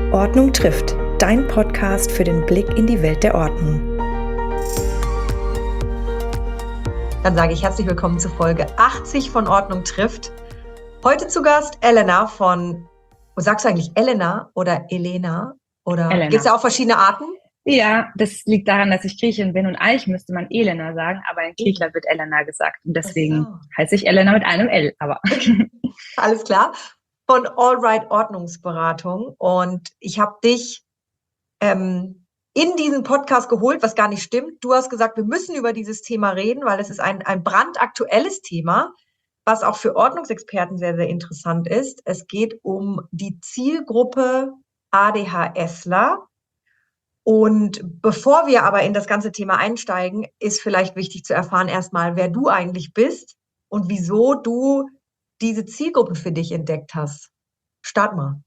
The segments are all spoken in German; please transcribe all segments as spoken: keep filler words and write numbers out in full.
Ordnung trifft, dein Podcast für den Blick in die Welt der Ordnung. Dann sage ich herzlich willkommen zu Folge achtzig von Ordnung trifft. Heute zu Gast Elena von, sagst du eigentlich Elena oder Elena? Oder gibt es da auch verschiedene Arten? Ja, das liegt daran, dass ich Griechin bin und eigentlich müsste man Elena sagen, aber in Griechenland wird Elena gesagt und deswegen so. heiße ich Elena mit einem L. Aber alles klar. Von Allright Ordnungsberatung, und ich habe dich ähm, in diesen Podcast geholt, was gar nicht stimmt. Du hast gesagt, wir müssen über dieses Thema reden, weil es ist ein, ein brandaktuelles Thema, was auch für Ordnungsexperten sehr, sehr interessant ist. Es geht um die Zielgruppe ADHSler. Und bevor wir aber in das ganze Thema einsteigen, ist vielleicht wichtig zu erfahren erstmal, wer du eigentlich bist und wieso du diese Zielgruppe für dich entdeckt hast. Start mal.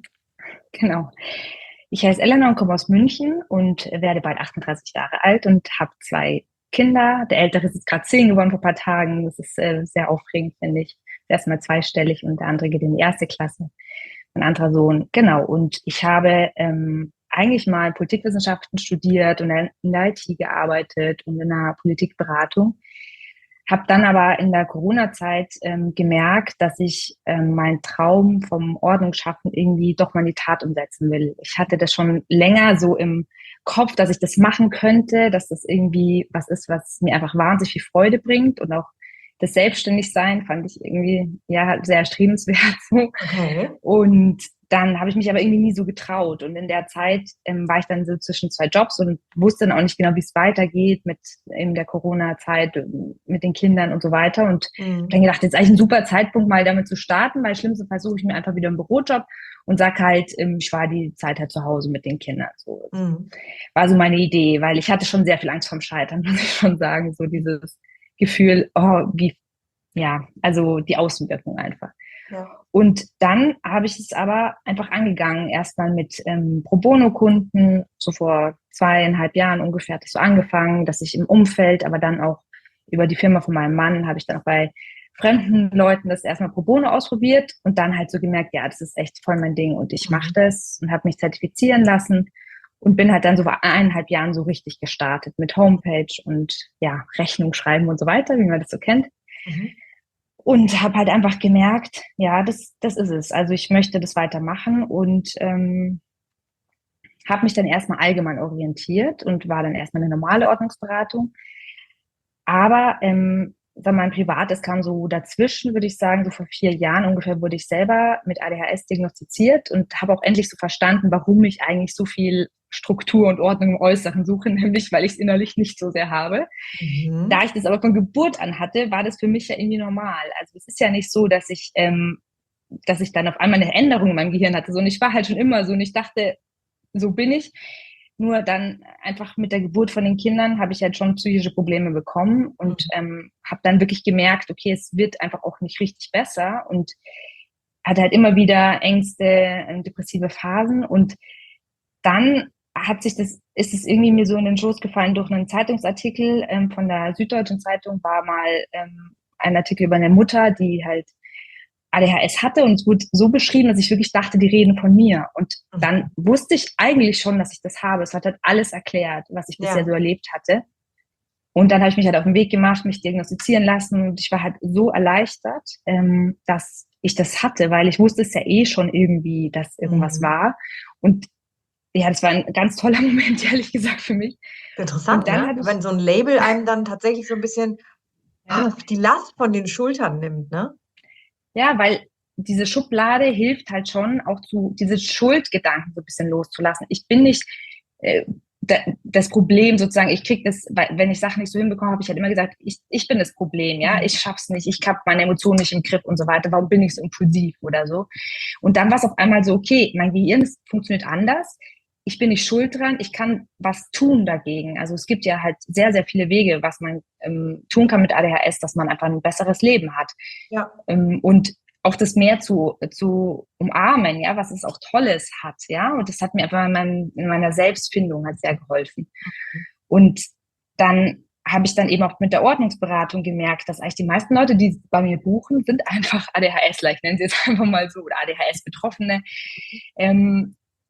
Genau. Ich heiße Elena und komme aus München und werde bald achtunddreißig Jahre alt und habe zwei Kinder. Der ältere ist jetzt gerade zehn geworden vor ein paar Tagen. Das ist äh, sehr aufregend, finde ich. Erstmal zweistellig und der andere geht in die erste Klasse. Mein anderer Sohn, genau. Und ich habe ähm, eigentlich mal Politikwissenschaften studiert und in der I T gearbeitet und in der Politikberatung. Habe dann aber in der Corona-Zeit ähm, gemerkt, dass ich ähm, meinen Traum vom Ordnungsschaffen irgendwie doch mal in die Tat umsetzen will. Ich hatte das schon länger so im Kopf, dass ich das machen könnte, dass das irgendwie was ist, was mir einfach wahnsinnig viel Freude bringt, und auch das Selbstständigsein fand ich irgendwie ja sehr erstrebenswert. So. Okay. Und dann habe ich mich aber irgendwie nie so getraut. Und in der Zeit ähm, war ich dann so zwischen zwei Jobs und wusste dann auch nicht genau, wie es weitergeht mit in der Corona-Zeit, mit den Kindern und so weiter. Und mhm. dann gedacht, jetzt ist eigentlich ein super Zeitpunkt, mal damit zu starten, weil schlimmstenfalls suche ich mir einfach wieder einen Bürojob und sag halt, ähm, ich war die Zeit halt zu Hause mit den Kindern. So. Mhm. War so meine Idee, weil ich hatte schon sehr viel Angst vorm Scheitern, muss ich schon sagen. So dieses Gefühl, oh, wie, ja, also die Außenwirkung einfach. Ja. Und dann habe ich es aber einfach angegangen, erstmal mit ähm, Pro-Bono-Kunden, so vor zweieinhalb Jahren ungefähr hat es so angefangen, dass ich im Umfeld, aber dann auch über die Firma von meinem Mann, habe ich dann auch bei fremden Leuten das erstmal Pro Bono ausprobiert und dann halt so gemerkt, ja, das ist echt voll mein Ding und ich mhm. mache das und habe mich zertifizieren lassen und bin halt dann so vor eineinhalb Jahren so richtig gestartet mit Homepage und ja, Rechnung schreiben und so weiter, wie man das so kennt. Mhm. Und habe halt einfach gemerkt, ja, das, das ist es. Also ich möchte das weitermachen und ähm, habe mich dann erstmal allgemein orientiert und war dann erstmal eine normale Ordnungsberatung. Aber ähm, dann mein Privates kam so dazwischen, würde ich sagen, so vor vier Jahren ungefähr wurde ich selber mit A D H S diagnostiziert und habe auch endlich so verstanden, warum ich eigentlich so viel Struktur und Ordnung im Äußeren suche, nämlich weil ich es innerlich nicht so sehr habe. Mhm. Da ich das aber von Geburt an hatte, war das für mich ja irgendwie normal. Also es ist ja nicht so, dass ich, ähm, dass ich dann auf einmal eine Änderung in meinem Gehirn hatte. So, und ich war halt schon immer so und ich dachte, so bin ich. Nur dann einfach mit der Geburt von den Kindern habe ich halt schon psychische Probleme bekommen und mhm. ähm, habe dann wirklich gemerkt, okay, es wird einfach auch nicht richtig besser und hatte halt immer wieder Ängste, äh, depressive Phasen, und dann hat sich das, ist es irgendwie mir so in den Schoß gefallen durch einen Zeitungsartikel ähm, von der Süddeutschen Zeitung, war mal ähm, ein Artikel über eine Mutter, die halt A D H S hatte, und es wurde so beschrieben, dass ich wirklich dachte, die reden von mir. Und dann wusste ich eigentlich schon, dass ich das habe. Es hat halt alles erklärt, was ich bisher ja. so erlebt hatte. Und dann habe ich mich halt auf den Weg gemacht, mich diagnostizieren lassen, und ich war halt so erleichtert, ähm, dass ich das hatte, weil ich wusste es ja eh schon irgendwie, dass irgendwas mhm. war. Und ja, das war ein ganz toller Moment, ehrlich gesagt, für mich. Interessant, ne? Ich, wenn so ein Label einem dann tatsächlich so ein bisschen ja. die Last von den Schultern nimmt, ne? Ja, weil diese Schublade hilft halt schon auch zu, diese Schuldgedanken so ein bisschen loszulassen. Ich bin nicht äh, da, das Problem sozusagen, ich kriege das, wenn ich Sachen nicht so hinbekomme, habe ich halt immer gesagt, ich, ich bin das Problem, ja, ich schaff's nicht, ich habe meine Emotionen nicht im Griff und so weiter, warum bin ich so impulsiv oder so? Und dann war es auf einmal so, okay, mein Gehirn funktioniert anders, ich bin nicht schuld dran, ich kann was tun dagegen. Also es gibt ja halt sehr, sehr viele Wege, was man ähm, tun kann mit A D H S, dass man einfach ein besseres Leben hat. Ja. Ähm, und auch das mehr zu, zu umarmen, ja, was es auch Tolles hat, ja. Und das hat mir einfach in, mein, in meiner Selbstfindung hat sehr geholfen. Mhm. Und dann habe ich dann eben auch mit der Ordnungsberatung gemerkt, dass eigentlich die meisten Leute, die bei mir buchen, sind einfach ADHSler, ich nenne sie jetzt einfach mal so, oder A D H S-Betroffene. Ähm,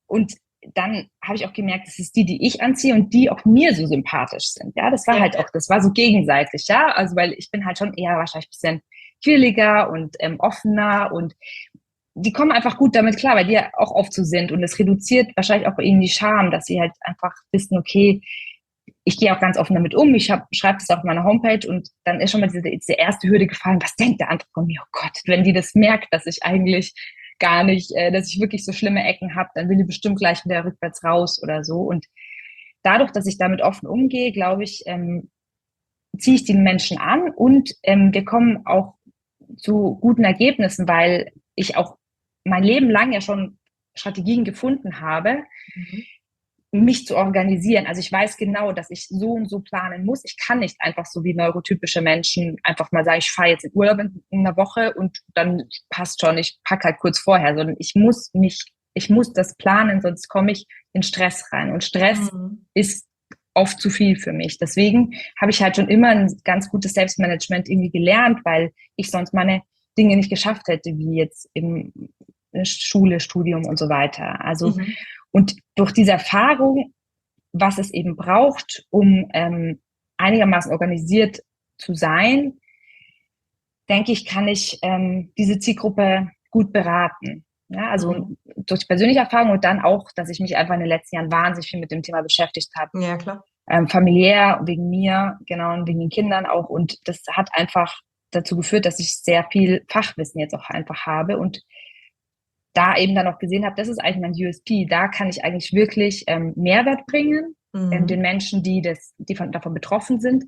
und dann habe ich auch gemerkt, das ist die, die ich anziehe und die auch mir so sympathisch sind. Ja, das war Ja. halt auch, das war so gegenseitig, ja. Also, weil ich bin halt schon eher wahrscheinlich ein bisschen quirliger und ähm, offener und die kommen einfach gut damit klar, weil die ja auch oft so sind und es reduziert wahrscheinlich auch ihnen die Scham, dass sie halt einfach wissen, okay, ich gehe auch ganz offen damit um, ich schreibe das auf meiner Homepage und dann ist schon mal diese, diese erste Hürde gefallen, was denkt der andere von mir? Oh Gott, wenn die das merkt, dass ich eigentlich gar nicht, äh, dass ich wirklich so schlimme Ecken habe, dann will die bestimmt gleich wieder rückwärts raus oder so. Und dadurch, dass ich damit offen umgehe, glaube ich, ähm, ziehe ich die Menschen an und ähm, wir kommen auch zu guten Ergebnissen, weil ich auch mein Leben lang ja schon Strategien gefunden habe, mhm. mich zu organisieren. Also ich weiß genau, dass ich so und so planen muss. Ich kann nicht einfach so wie neurotypische Menschen einfach mal sagen, ich fahre jetzt in Urlaub in, in einer Woche und dann passt schon, ich packe halt kurz vorher, sondern ich muss mich, ich muss das planen, sonst komme ich in Stress rein. Und Stress mhm. ist oft zu viel für mich. Deswegen habe ich halt schon immer ein ganz gutes Selbstmanagement irgendwie gelernt, weil ich sonst meine Dinge nicht geschafft hätte, wie jetzt in Schule, Studium und so weiter. Also mhm. und durch diese Erfahrung, was es eben braucht, um ähm, einigermaßen organisiert zu sein, denke ich, kann ich ähm, diese Zielgruppe gut beraten. Ja, also mhm. durch persönliche Erfahrung und dann auch, dass ich mich einfach in den letzten Jahren wahnsinnig viel mit dem Thema beschäftigt habe. Ja, klar. Ähm, familiär, wegen mir, genau, und wegen den Kindern auch. Und das hat einfach dazu geführt, dass ich sehr viel Fachwissen jetzt auch einfach habe und da eben dann auch gesehen habe, das ist eigentlich mein U S P. Da kann ich eigentlich wirklich ähm, Mehrwert bringen, mhm. ähm, den Menschen, die das, die von, davon betroffen sind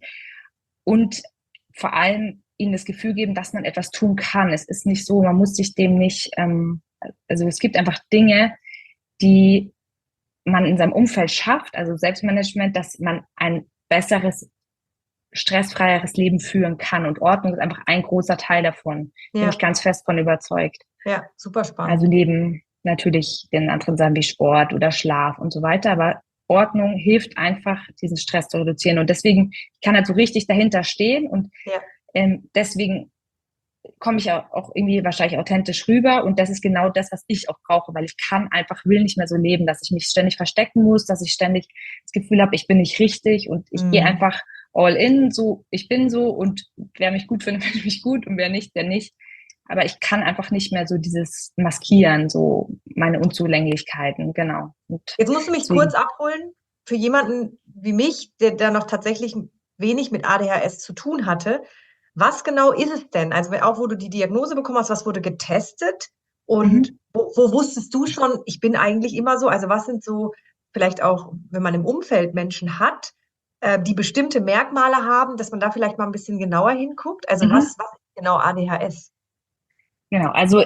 und vor allem ihnen das Gefühl geben, dass man etwas tun kann. Es ist nicht so, man muss sich dem nicht, ähm, also es gibt einfach Dinge, die man in seinem Umfeld schafft, also Selbstmanagement, dass man ein besseres, stressfreieres Leben führen kann. Und Ordnung ist einfach ein großer Teil davon. Ja. Bin ich ganz fest von überzeugt. Ja, super spannend. Also neben natürlich den anderen Sachen wie Sport oder Schlaf und so weiter, aber Ordnung hilft einfach, diesen Stress zu reduzieren. Und deswegen kann er so richtig dahinter stehen und ja. ähm, deswegen komme ich auch irgendwie wahrscheinlich authentisch rüber und das ist genau das, was ich auch brauche, weil ich kann einfach, will nicht mehr so leben, dass ich mich ständig verstecken muss, dass ich ständig das Gefühl habe, ich bin nicht richtig und ich mhm. gehe einfach all in, so, ich bin so und wer mich gut findet, findet mich gut und wer nicht, der nicht. Aber ich kann einfach nicht mehr so dieses Maskieren, so meine Unzulänglichkeiten, genau. Und jetzt musst du mich deswegen kurz abholen, für jemanden wie mich, der da noch tatsächlich wenig mit A D H S zu tun hatte. Was genau ist es denn? Also auch, wo du die Diagnose bekommen hast, was wurde getestet? Und mhm. wo, wo wusstest du schon, ich bin eigentlich immer so? Also was sind so vielleicht auch, wenn man im Umfeld Menschen hat, äh, die bestimmte Merkmale haben, dass man da vielleicht mal ein bisschen genauer hinguckt? Also mhm. was, was ist genau A D H S? Genau, also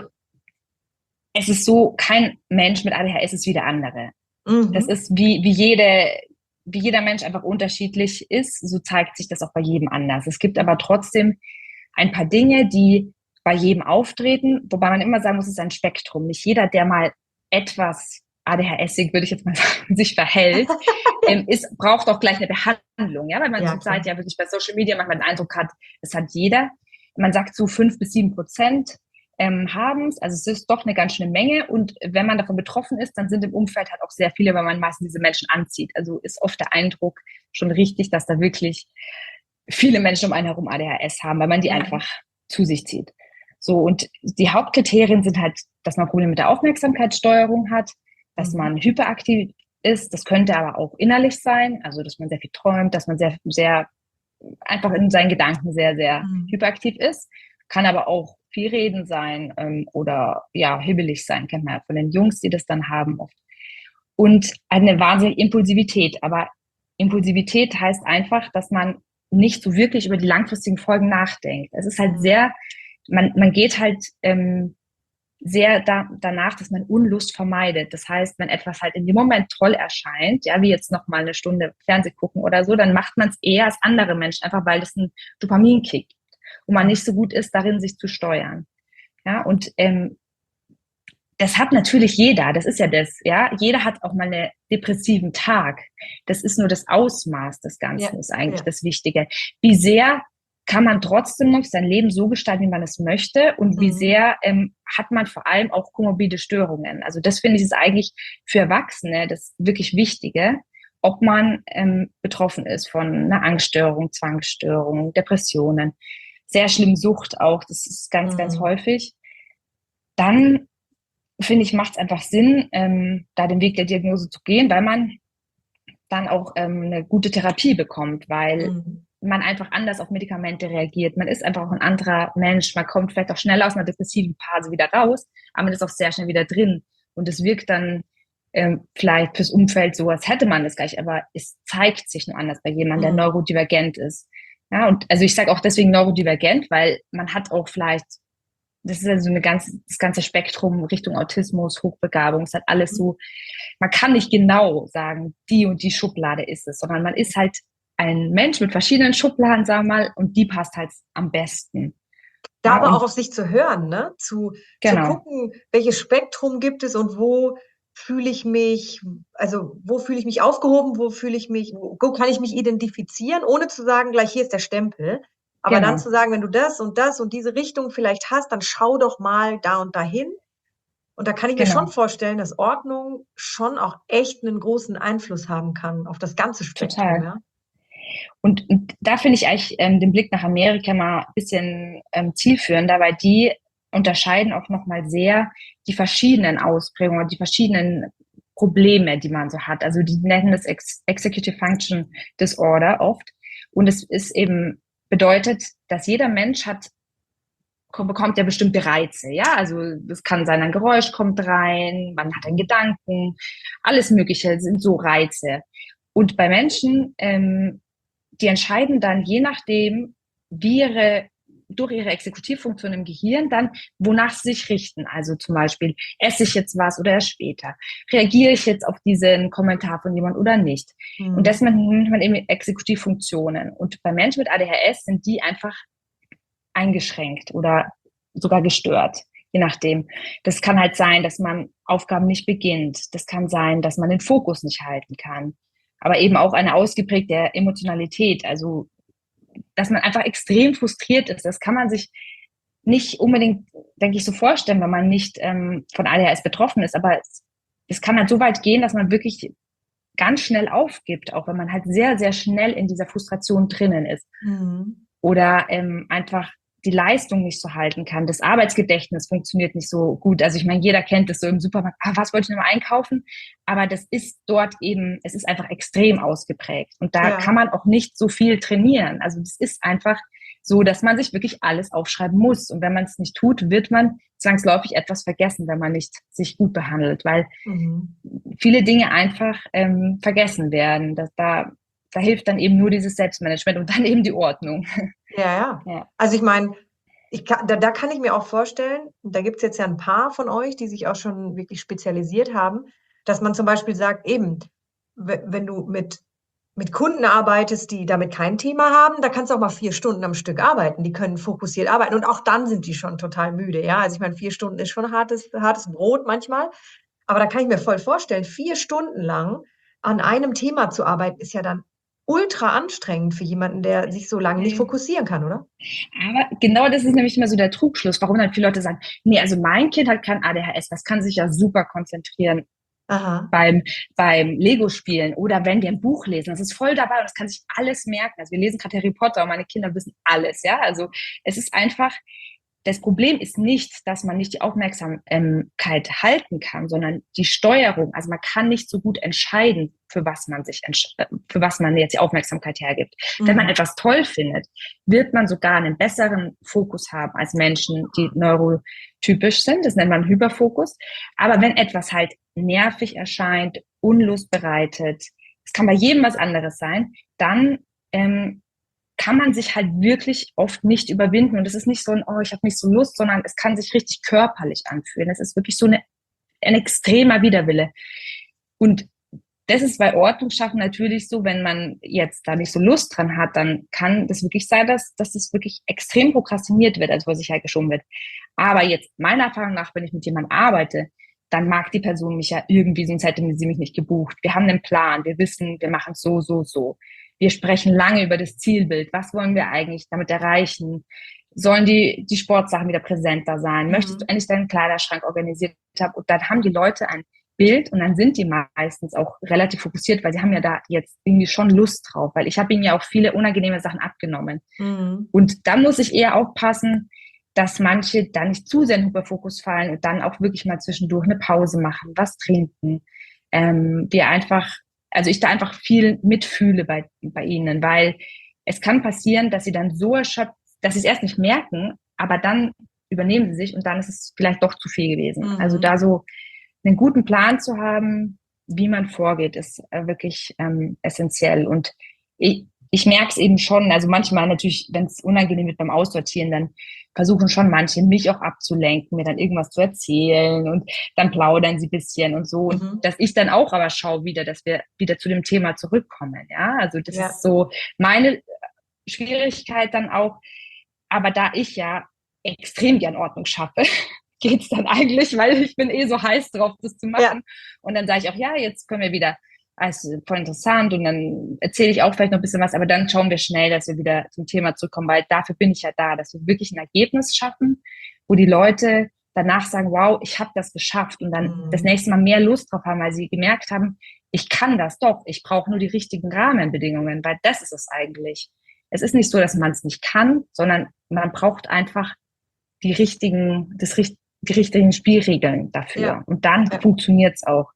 es ist so, kein Mensch mit A D H S ist wie der andere. Mhm. Das ist wie, wie jede... wie jeder Mensch einfach unterschiedlich ist, so zeigt sich das auch bei jedem anders. Es gibt aber trotzdem ein paar Dinge, die bei jedem auftreten, wobei man immer sagen muss, es ist ein Spektrum. Nicht jeder, der mal etwas A D H S-ig, würde ich jetzt mal sagen, sich verhält, ähm, ist, braucht auch gleich eine Behandlung. Ja, weil man ja, zurzeit ja wirklich bei Social Media manchmal den Eindruck hat, das hat jeder. Man sagt so fünf bis sieben Prozent Ähm, haben es, also es ist doch eine ganz schöne Menge und wenn man davon betroffen ist, dann sind im Umfeld halt auch sehr viele, weil man meistens diese Menschen anzieht. Also ist oft der Eindruck schon richtig, dass da wirklich viele Menschen um einen herum A D H S haben, weil man die ja. einfach zu sich zieht. So, und die Hauptkriterien sind halt, dass man Probleme mit der Aufmerksamkeitssteuerung hat, dass mhm. man hyperaktiv ist, das könnte aber auch innerlich sein, also dass man sehr viel träumt, dass man sehr, sehr einfach in seinen Gedanken sehr, sehr mhm. hyperaktiv ist, kann aber auch viel reden sein ähm, oder ja, hibbelig sein, kennt man ja von den Jungs, die das dann haben oft. Und eine wahnsinnige Impulsivität. Aber Impulsivität heißt einfach, dass man nicht so wirklich über die langfristigen Folgen nachdenkt. Es ist halt sehr, man, man geht halt ähm, sehr da, danach, dass man Unlust vermeidet. Das heißt, wenn etwas halt in dem Moment toll erscheint, ja, wie jetzt noch mal eine Stunde Fernseh gucken oder so, dann macht man es eher als andere Menschen, einfach weil das ein Dopaminkick wo man nicht so gut ist, darin sich zu steuern. Ja, und ähm, das hat natürlich jeder, das ist ja das, ja, jeder hat auch mal einen depressiven Tag. Das ist nur das Ausmaß des Ganzen, ja, ist eigentlich ja. das Wichtige. Wie sehr kann man trotzdem noch sein Leben so gestalten, wie man es möchte und wie Mhm. sehr ähm, hat man vor allem auch komorbide Störungen. Also das finde ich ist eigentlich für Erwachsene das wirklich Wichtige, ob man ähm, betroffen ist von einer Angststörung, Zwangsstörung, Depressionen, sehr schlimm Sucht auch, das ist ganz, ganz Mhm. häufig. Dann finde ich, macht es einfach Sinn, ähm, da den Weg der Diagnose zu gehen, weil man dann auch ähm, eine gute Therapie bekommt, weil Mhm. man einfach anders auf Medikamente reagiert. Man ist einfach auch ein anderer Mensch. Man kommt vielleicht auch schnell aus einer depressiven Phase wieder raus, aber man ist auch sehr schnell wieder drin. Und es wirkt dann ähm, vielleicht fürs Umfeld so, als hätte man das gleich, aber es zeigt sich nur anders bei jemandem, der Mhm. neurodivergent ist. Ja, und also ich sage auch deswegen neurodivergent, weil man hat auch vielleicht, das ist also eine ganze, das ganze Spektrum Richtung Autismus, Hochbegabung, es hat alles so, man kann nicht genau sagen, die und die Schublade ist es, sondern man ist halt ein Mensch mit verschiedenen Schubladen, sagen wir mal, und die passt halt am besten. Da Ja, aber auch und auf sich zu hören, ne? Zu, zu genau, gucken, welches Spektrum gibt es und wo fühle ich mich, also wo fühle ich mich aufgehoben, wo fühle ich mich, wo wo kann ich mich identifizieren, ohne zu sagen, gleich hier ist der Stempel. Aber dann genau, zu sagen, wenn du das und das und diese Richtung vielleicht hast, dann schau doch mal da und dahin. Und da kann ich mir schon genau, vorstellen, dass Ordnung schon auch echt einen großen Einfluss haben kann auf das ganze Spektrum, total. ja. Und, und da finde ich eigentlich ähm, den Blick nach Amerika mal ein bisschen ähm, zielführender, weil die unterscheiden auch nochmal sehr die verschiedenen Ausprägungen, die verschiedenen Probleme, die man so hat. Also die nennen das Ex Executive Function Disorder oft. Und es ist eben bedeutet, dass jeder Mensch hat bekommt ja bestimmte Reize, ja, also das kann sein, ein Geräusch kommt rein, man hat einen Gedanken, alles Mögliche sind so Reize. Und bei Menschen, ähm, die entscheiden dann je nachdem, wie ihre durch ihre Exekutivfunktion im Gehirn dann, wonach sie sich richten. Also zum Beispiel, esse ich jetzt was oder erst später? Reagiere ich jetzt auf diesen Kommentar von jemand oder nicht? Und das Mhm. nennt man eben Exekutivfunktionen. Und bei Menschen mit A D H S sind die einfach eingeschränkt oder sogar gestört, je nachdem. Das kann halt sein, dass man Aufgaben nicht beginnt. Das kann sein, dass man den Fokus nicht halten kann. Aber eben auch eine ausgeprägte Emotionalität, also dass man einfach extrem frustriert ist. Das kann man sich nicht unbedingt, denke ich, so vorstellen, wenn man nicht ähm, von A D H S betroffen ist. Aber es, es kann halt so weit gehen, dass man wirklich ganz schnell aufgibt, auch wenn man halt sehr, sehr schnell in dieser Frustration drinnen ist. Mhm. Oder ähm, einfach die Leistung nicht so halten kann. Das Arbeitsgedächtnis funktioniert nicht so gut. Also ich meine, jeder kennt das so im Supermarkt, ah, was wollte ich nochmal einkaufen? Aber das ist dort eben, es ist einfach extrem ausgeprägt. Und da Ja. kann man auch nicht so viel trainieren. Also das ist einfach so, dass man sich wirklich alles aufschreiben muss. Und wenn man es nicht tut, wird man zwangsläufig etwas vergessen, wenn man nicht sich gut behandelt, weil Mhm. viele Dinge einfach ähm, vergessen werden. Dass da, da hilft dann eben nur dieses Selbstmanagement und dann eben die Ordnung. Ja, ja. Ja. Also ich meine, ich kann, da, da kann ich mir auch vorstellen, da gibt es jetzt ja ein paar von euch, die sich auch schon wirklich spezialisiert haben, dass man zum Beispiel sagt, eben, we- wenn du mit, mit Kunden arbeitest, die damit kein Thema haben, da kannst du auch mal vier Stunden am Stück arbeiten. Die können fokussiert arbeiten und auch dann sind die schon total müde. Ja, also ich meine, vier Stunden ist schon hartes, hartes Brot manchmal, aber da kann ich mir voll vorstellen, vier Stunden lang an einem Thema zu arbeiten, ist ja dann ultra anstrengend für jemanden, der sich so lange nicht fokussieren kann, oder? Aber genau das ist nämlich immer so der Trugschluss, warum dann viele Leute sagen, nee, also mein Kind hat kein A D H S, das kann sich ja super konzentrieren Aha. beim, beim Lego-Spielen oder wenn wir ein Buch lesen. Das ist voll dabei und das kann sich alles merken. Also wir lesen gerade Harry Potter und meine Kinder wissen alles, ja. Also es ist einfach, das Problem ist nicht, dass man nicht die Aufmerksamkeit halten kann, sondern die Steuerung. Also man kann nicht so gut entscheiden, für was man sich, für was man jetzt die Aufmerksamkeit hergibt. Wenn man Mhm. etwas toll findet, wird man sogar einen besseren Fokus haben als Menschen, die neurotypisch sind. Das nennt man Hyperfokus. Aber wenn etwas halt nervig erscheint, Unlust bereitet, es kann bei jedem was anderes sein, dann ähm, kann man sich halt wirklich oft nicht überwinden. Und es ist nicht so ein, oh, ich habe nicht so Lust, sondern es kann sich richtig körperlich anfühlen. Es ist wirklich so eine, ein extremer Widerwille. Und das ist bei Ordnung schaffen natürlich so, wenn man jetzt da nicht so Lust dran hat, dann kann das wirklich sein, dass, dass das wirklich extrem prokrastiniert wird, also vor sich halt geschoben wird. Aber jetzt meiner Erfahrung nach, wenn ich mit jemandem arbeite, dann mag die Person mich ja irgendwie, sonst hätte sie mich nicht gebucht. Wir haben einen Plan, wir wissen, wir machen so, so, so. Wir sprechen lange über das Zielbild. Was wollen wir eigentlich damit erreichen? Sollen die, die Sportsachen wieder präsenter sein? Mhm. Möchtest du endlich deinen Kleiderschrank organisiert haben? Und dann haben die Leute ein Bild und dann sind die meistens auch relativ fokussiert, weil sie haben ja da jetzt irgendwie schon Lust drauf, weil ich habe ihnen ja auch viele unangenehme Sachen abgenommen. Mhm. Und dann muss ich eher aufpassen, dass manche da nicht zu sehr in den Hyperfokus fallen und dann auch wirklich mal zwischendurch eine Pause machen, was trinken. Ähm, wir einfach, also ich da einfach viel mitfühle bei, bei ihnen, weil es kann passieren, dass sie dann so erschöpft, dass sie es erst nicht merken, aber dann übernehmen sie sich und dann ist es vielleicht doch zu viel gewesen. Mhm. Also da so einen guten Plan zu haben, wie man vorgeht, ist äh, wirklich ähm, essentiell. Und ich, ich merke es eben schon, also manchmal natürlich, wenn es unangenehm wird beim Aussortieren, dann versuchen schon manche, mich auch abzulenken, mir dann irgendwas zu erzählen und dann plaudern sie ein bisschen und so. Und mhm. dass ich dann auch aber schaue wieder, dass wir wieder zu dem Thema zurückkommen. Ja, also das ja. ist so meine Schwierigkeit dann auch. Aber da ich ja extrem gern Ordnung schaffe, geht's dann eigentlich, weil ich bin eh so heiß drauf, das zu machen. Ja. Und dann sage ich auch, ja, jetzt können wir wieder, also voll interessant und dann erzähle ich auch vielleicht noch ein bisschen was, aber dann schauen wir schnell, dass wir wieder zum Thema zurückkommen, weil dafür bin ich ja da, dass wir wirklich ein Ergebnis schaffen, wo die Leute danach sagen, wow, ich habe das geschafft und dann mhm. das nächste Mal mehr Lust drauf haben, weil sie gemerkt haben, ich kann das doch, ich brauche nur die richtigen Rahmenbedingungen, weil das ist es eigentlich. Es ist nicht so, dass man es nicht kann, sondern man braucht einfach die richtigen, das, die richtigen Spielregeln dafür. Ja. Und dann ja. funktioniert es auch.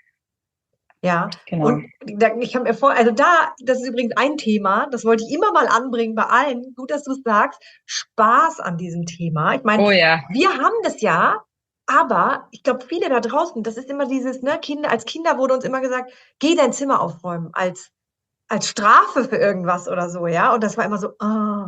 Ja, genau. Und da, ich habe mir vor, also da, das ist übrigens ein Thema, das wollte ich immer mal anbringen bei allen. Gut, dass du es sagst. Spaß an diesem Thema. Ich meine, oh ja. wir haben das ja, aber ich glaube, viele da draußen, das ist immer dieses, ne, Kinder, als Kinder wurde uns immer gesagt, geh dein Zimmer aufräumen, als als Strafe für irgendwas oder so, ja. Und das war immer so, ah.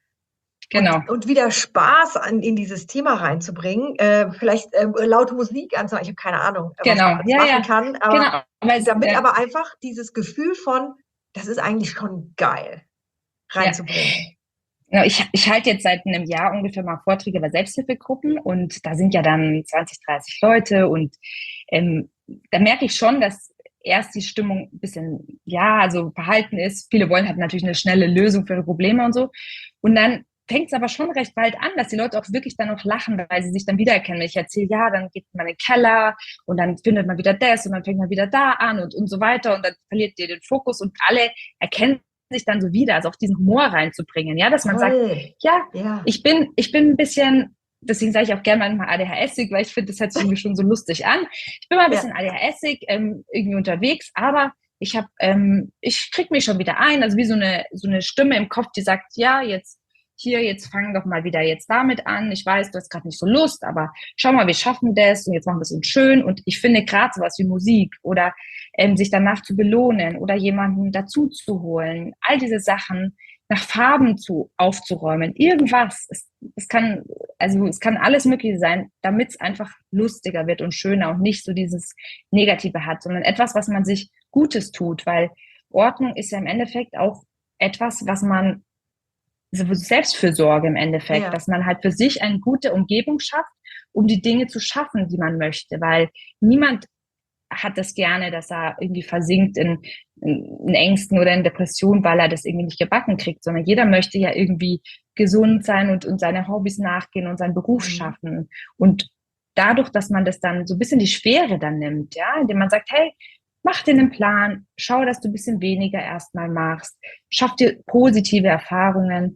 Genau. Und, und wieder Spaß an, in dieses Thema reinzubringen, äh, vielleicht äh, laute Musik anzuhören, ich habe keine Ahnung, was genau. man alles ja, machen ja. kann, aber genau. aber damit ja. aber einfach dieses Gefühl von, das ist eigentlich schon geil, reinzubringen. Ja. Ich, ich halte jetzt seit einem Jahr ungefähr mal Vorträge bei Selbsthilfegruppen und da sind ja dann zwanzig, dreißig Leute und ähm, da merke ich schon, dass erst die Stimmung ein bisschen, ja, also verhalten ist. Viele wollen halt natürlich eine schnelle Lösung für ihre Probleme und so. Und dann fängt es aber schon recht bald an, dass die Leute auch wirklich dann auch lachen, weil sie sich dann wiedererkennen. Wenn ich erzähle, ja, dann geht man in den Keller und dann findet man wieder das und dann fängt man wieder da an und, und so weiter und dann verliert ihr den Fokus und alle erkennen sich dann so wieder, also auch diesen Humor reinzubringen, ja, dass man Toll. sagt, ja, ja, ich bin, ich bin ein bisschen, deswegen sage ich auch gerne manchmal A D H S-ig, weil ich finde, das hört sich irgendwie schon so lustig an. Ich bin mal ein bisschen ja. A D H S-ig, ähm, irgendwie unterwegs, aber ich habe, ähm, ich krieg mich schon wieder ein, also wie so eine, so eine Stimme im Kopf, die sagt, ja, jetzt hier, jetzt fang doch mal wieder jetzt damit an. Ich weiß, du hast gerade nicht so Lust, aber schau mal, wir schaffen das und jetzt machen wir es uns schön. Und ich finde gerade sowas wie Musik oder ähm, sich danach zu belohnen oder jemanden dazu zu holen, all diese Sachen nach Farben zu aufzuräumen, irgendwas. Es, es kann, also es kann alles Mögliche sein, damit es einfach lustiger wird und schöner und nicht so dieses Negative hat, sondern etwas, was man sich Gutes tut, weil Ordnung ist ja im Endeffekt auch etwas, was man Selbstfürsorge im Endeffekt, ja. dass man halt für sich eine gute Umgebung schafft, um die Dinge zu schaffen, die man möchte, weil niemand hat das gerne, dass er irgendwie versinkt in, in, in Ängsten oder in Depressionen, weil er das irgendwie nicht gebacken kriegt, sondern jeder möchte ja irgendwie gesund sein und, und seine Hobbys nachgehen und seinen Beruf mhm. schaffen. Und dadurch, dass man das dann so ein bisschen die Schwere dann nimmt, ja, indem man sagt, hey, mach dir einen Plan, schau, dass du ein bisschen weniger erstmal machst, schaff dir positive Erfahrungen.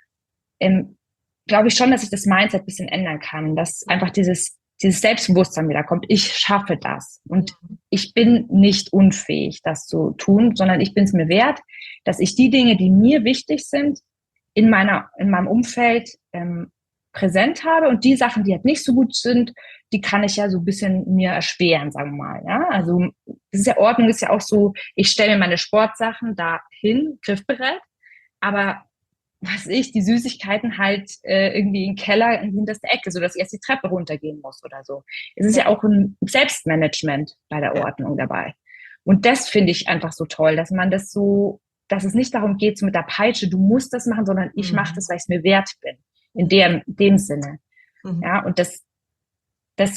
Ähm, glaube ich schon, dass ich das Mindset ein bisschen ändern kann, dass einfach dieses, dieses Selbstbewusstsein wieder kommt. Ich schaffe das und ich bin nicht unfähig, das zu tun, sondern ich bin es mir wert, dass ich die Dinge, die mir wichtig sind, in meiner, in meinem Umfeld ähm, präsent habe und die Sachen, die halt nicht so gut sind, die kann ich ja so ein bisschen mir erschweren, sagen wir mal. Ja? Also das ist ja Ordnung, ist ja auch so, ich stelle mir meine Sportsachen da hin, griffbereit, aber was ich, die Süßigkeiten halt äh, irgendwie im Keller in die hinterste Ecke, sodass ich erst die Treppe runtergehen muss oder so. Es ist ja, ja auch ein Selbstmanagement bei der Ordnung ja. dabei. Und das finde ich einfach so toll, dass man das so, dass es nicht darum geht, so mit der Peitsche, du musst das machen, sondern ich mhm. mache das, weil ich es mir wert bin. In dem, dem Sinne. Mhm. Ja, und das, das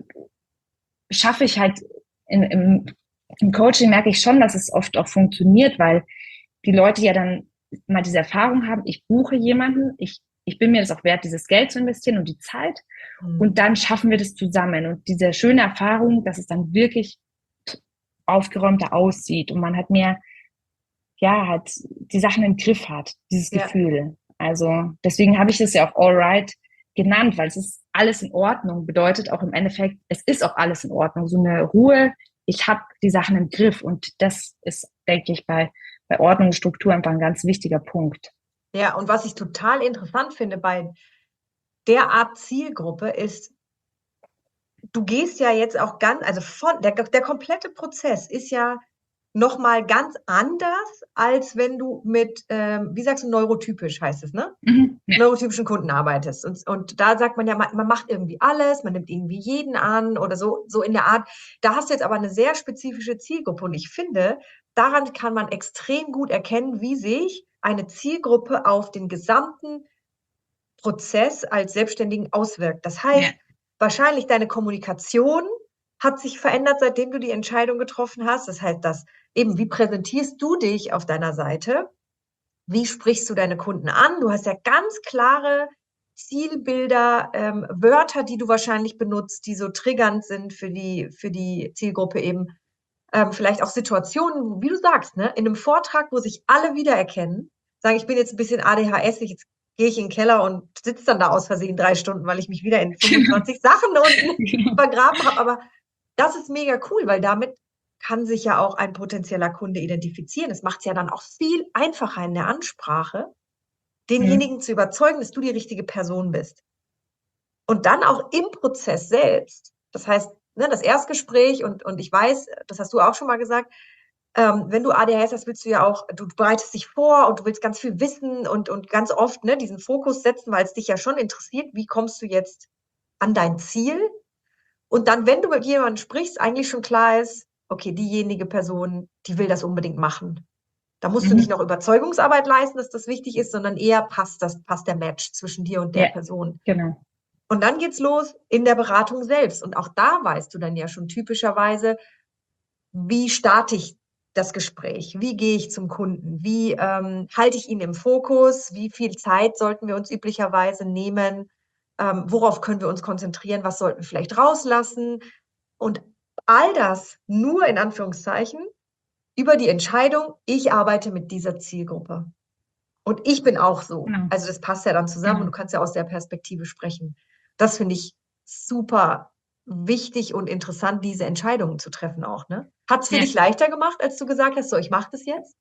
schaffe ich halt in, im, im Coaching merke ich schon, dass es oft auch funktioniert, weil die Leute ja dann mal diese Erfahrung haben, ich buche jemanden, ich, ich bin mir das auch wert, dieses Geld zu investieren und die Zeit Mhm. und dann schaffen wir das zusammen. Und diese schöne Erfahrung, dass es dann wirklich aufgeräumter aussieht und man hat mehr, ja, halt die Sachen im Griff hat, dieses Ja. Gefühl. Also deswegen habe ich das ja auch All Right genannt, weil es ist alles in Ordnung, bedeutet auch im Endeffekt, es ist auch alles in Ordnung. So eine Ruhe, ich habe die Sachen im Griff und das ist, denke ich, bei, bei Ordnung und Struktur einfach ein ganz wichtiger Punkt. Ja, und was ich total interessant finde bei der Art Zielgruppe ist, du gehst ja jetzt auch ganz, also von der, der komplette Prozess ist ja nochmal ganz anders, als wenn du mit, ähm, wie sagst du, neurotypisch heißt es, ne? Mhm. Ja. Neurotypischen Kunden arbeitest. Und, und da sagt man ja, man, man macht irgendwie alles, man nimmt irgendwie jeden an oder so, so in der Art. Da hast du jetzt aber eine sehr spezifische Zielgruppe. Und ich finde, daran kann man extrem gut erkennen, wie sich eine Zielgruppe auf den gesamten Prozess als Selbstständigen auswirkt. Das heißt, Ja. wahrscheinlich deine Kommunikation hat sich verändert, seitdem du die Entscheidung getroffen hast. Das heißt, dass eben, wie präsentierst du dich auf deiner Seite? Wie sprichst du deine Kunden an? Du hast ja ganz klare Zielbilder, ähm, Wörter, die du wahrscheinlich benutzt, die so triggernd sind für die, für die Zielgruppe eben. Ähm, vielleicht auch Situationen, wie du sagst, ne? In einem Vortrag, wo sich alle wiedererkennen, sagen, ich bin jetzt ein bisschen A D H S, ich, jetzt gehe ich in den Keller und sitze dann da aus Versehen drei Stunden, weil ich mich wieder in fünfundzwanzig Sachen unten vergraben habe. Aber das ist mega cool, weil damit kann sich ja auch ein potenzieller Kunde identifizieren. Es macht es ja dann auch viel einfacher in der Ansprache, denjenigen Mhm. zu überzeugen, dass du die richtige Person bist. Und dann auch im Prozess selbst. Das heißt, ne, das Erstgespräch und, und ich weiß, das hast du auch schon mal gesagt, ähm, wenn du A D H S hast, willst du ja auch, du bereitest dich vor und du willst ganz viel wissen und, und ganz oft ne, diesen Fokus setzen, weil es dich ja schon interessiert, wie kommst du jetzt an dein Ziel? Und dann, wenn du mit jemandem sprichst, eigentlich schon klar ist, okay, diejenige Person, die will das unbedingt machen. Da musst du nicht Mhm. noch Überzeugungsarbeit leisten, dass das wichtig ist, sondern eher passt das, passt der Match zwischen dir und der Ja, Person. genau. Und dann geht's los in der Beratung selbst. Und auch da weißt du dann ja schon typischerweise, wie starte ich das Gespräch? Wie gehe ich zum Kunden? Wie ähm, halte ich ihn im Fokus? Wie viel Zeit sollten wir uns üblicherweise nehmen? Ähm, worauf können wir uns konzentrieren? Was sollten wir vielleicht rauslassen? Und all das nur in Anführungszeichen über die Entscheidung, ich arbeite mit dieser Zielgruppe. Und ich bin auch so. Genau. Also das passt ja dann zusammen und Genau. du kannst ja aus der Perspektive sprechen. Das finde ich super wichtig und interessant, diese Entscheidungen zu treffen auch. Ne? Hat es für Ja. dich leichter gemacht, als du gesagt hast, so, ich mache das jetzt?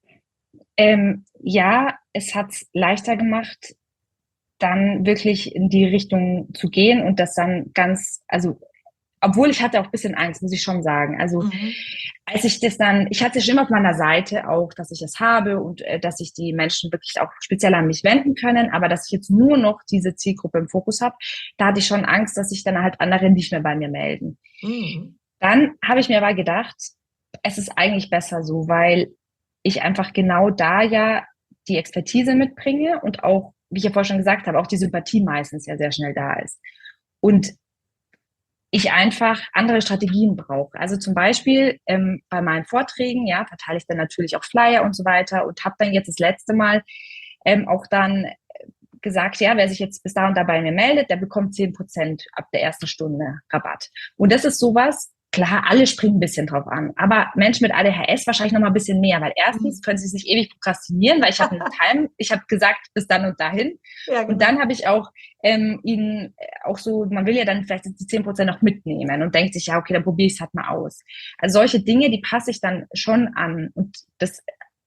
Ähm, ja, es hat es leichter gemacht, dann wirklich in die Richtung zu gehen und das dann ganz, also obwohl ich hatte auch ein bisschen Angst, muss ich schon sagen. Also Mhm. als ich das dann, ich hatte schon immer auf meiner Seite auch, dass ich es habe und äh, dass sich die Menschen wirklich auch speziell an mich wenden können, aber dass ich jetzt nur noch diese Zielgruppe im Fokus habe, da hatte ich schon Angst, dass sich dann halt andere nicht mehr bei mir melden. Mhm. Dann habe ich mir aber gedacht, es ist eigentlich besser so, weil ich einfach genau da ja die Expertise mitbringe und auch, wie ich ja vorher schon gesagt habe, auch die Sympathie meistens ja sehr schnell da ist. Und ich einfach andere Strategien brauche. Also zum Beispiel ähm, bei meinen Vorträgen, ja, verteile ich dann natürlich auch Flyer und so weiter und habe dann jetzt das letzte Mal ähm, auch dann gesagt, ja, wer sich jetzt bis da und da bei mir meldet, der bekommt zehn Prozent ab der ersten Stunde Rabatt. Und das ist sowas, klar, alle springen ein bisschen drauf an, aber Menschen mit A D H S wahrscheinlich noch mal ein bisschen mehr, weil erstens Mhm. können sie sich ewig prokrastinieren, weil ich habe einen Time, ich habe gesagt, bis dann und dahin. Ja, genau. Und dann habe ich auch ähm, ihnen auch so, man will ja dann vielleicht die zehn Prozent noch mitnehmen und denkt sich, ja, okay, dann probiere ich es halt mal aus. Also solche Dinge, die passe ich dann schon an. Und das,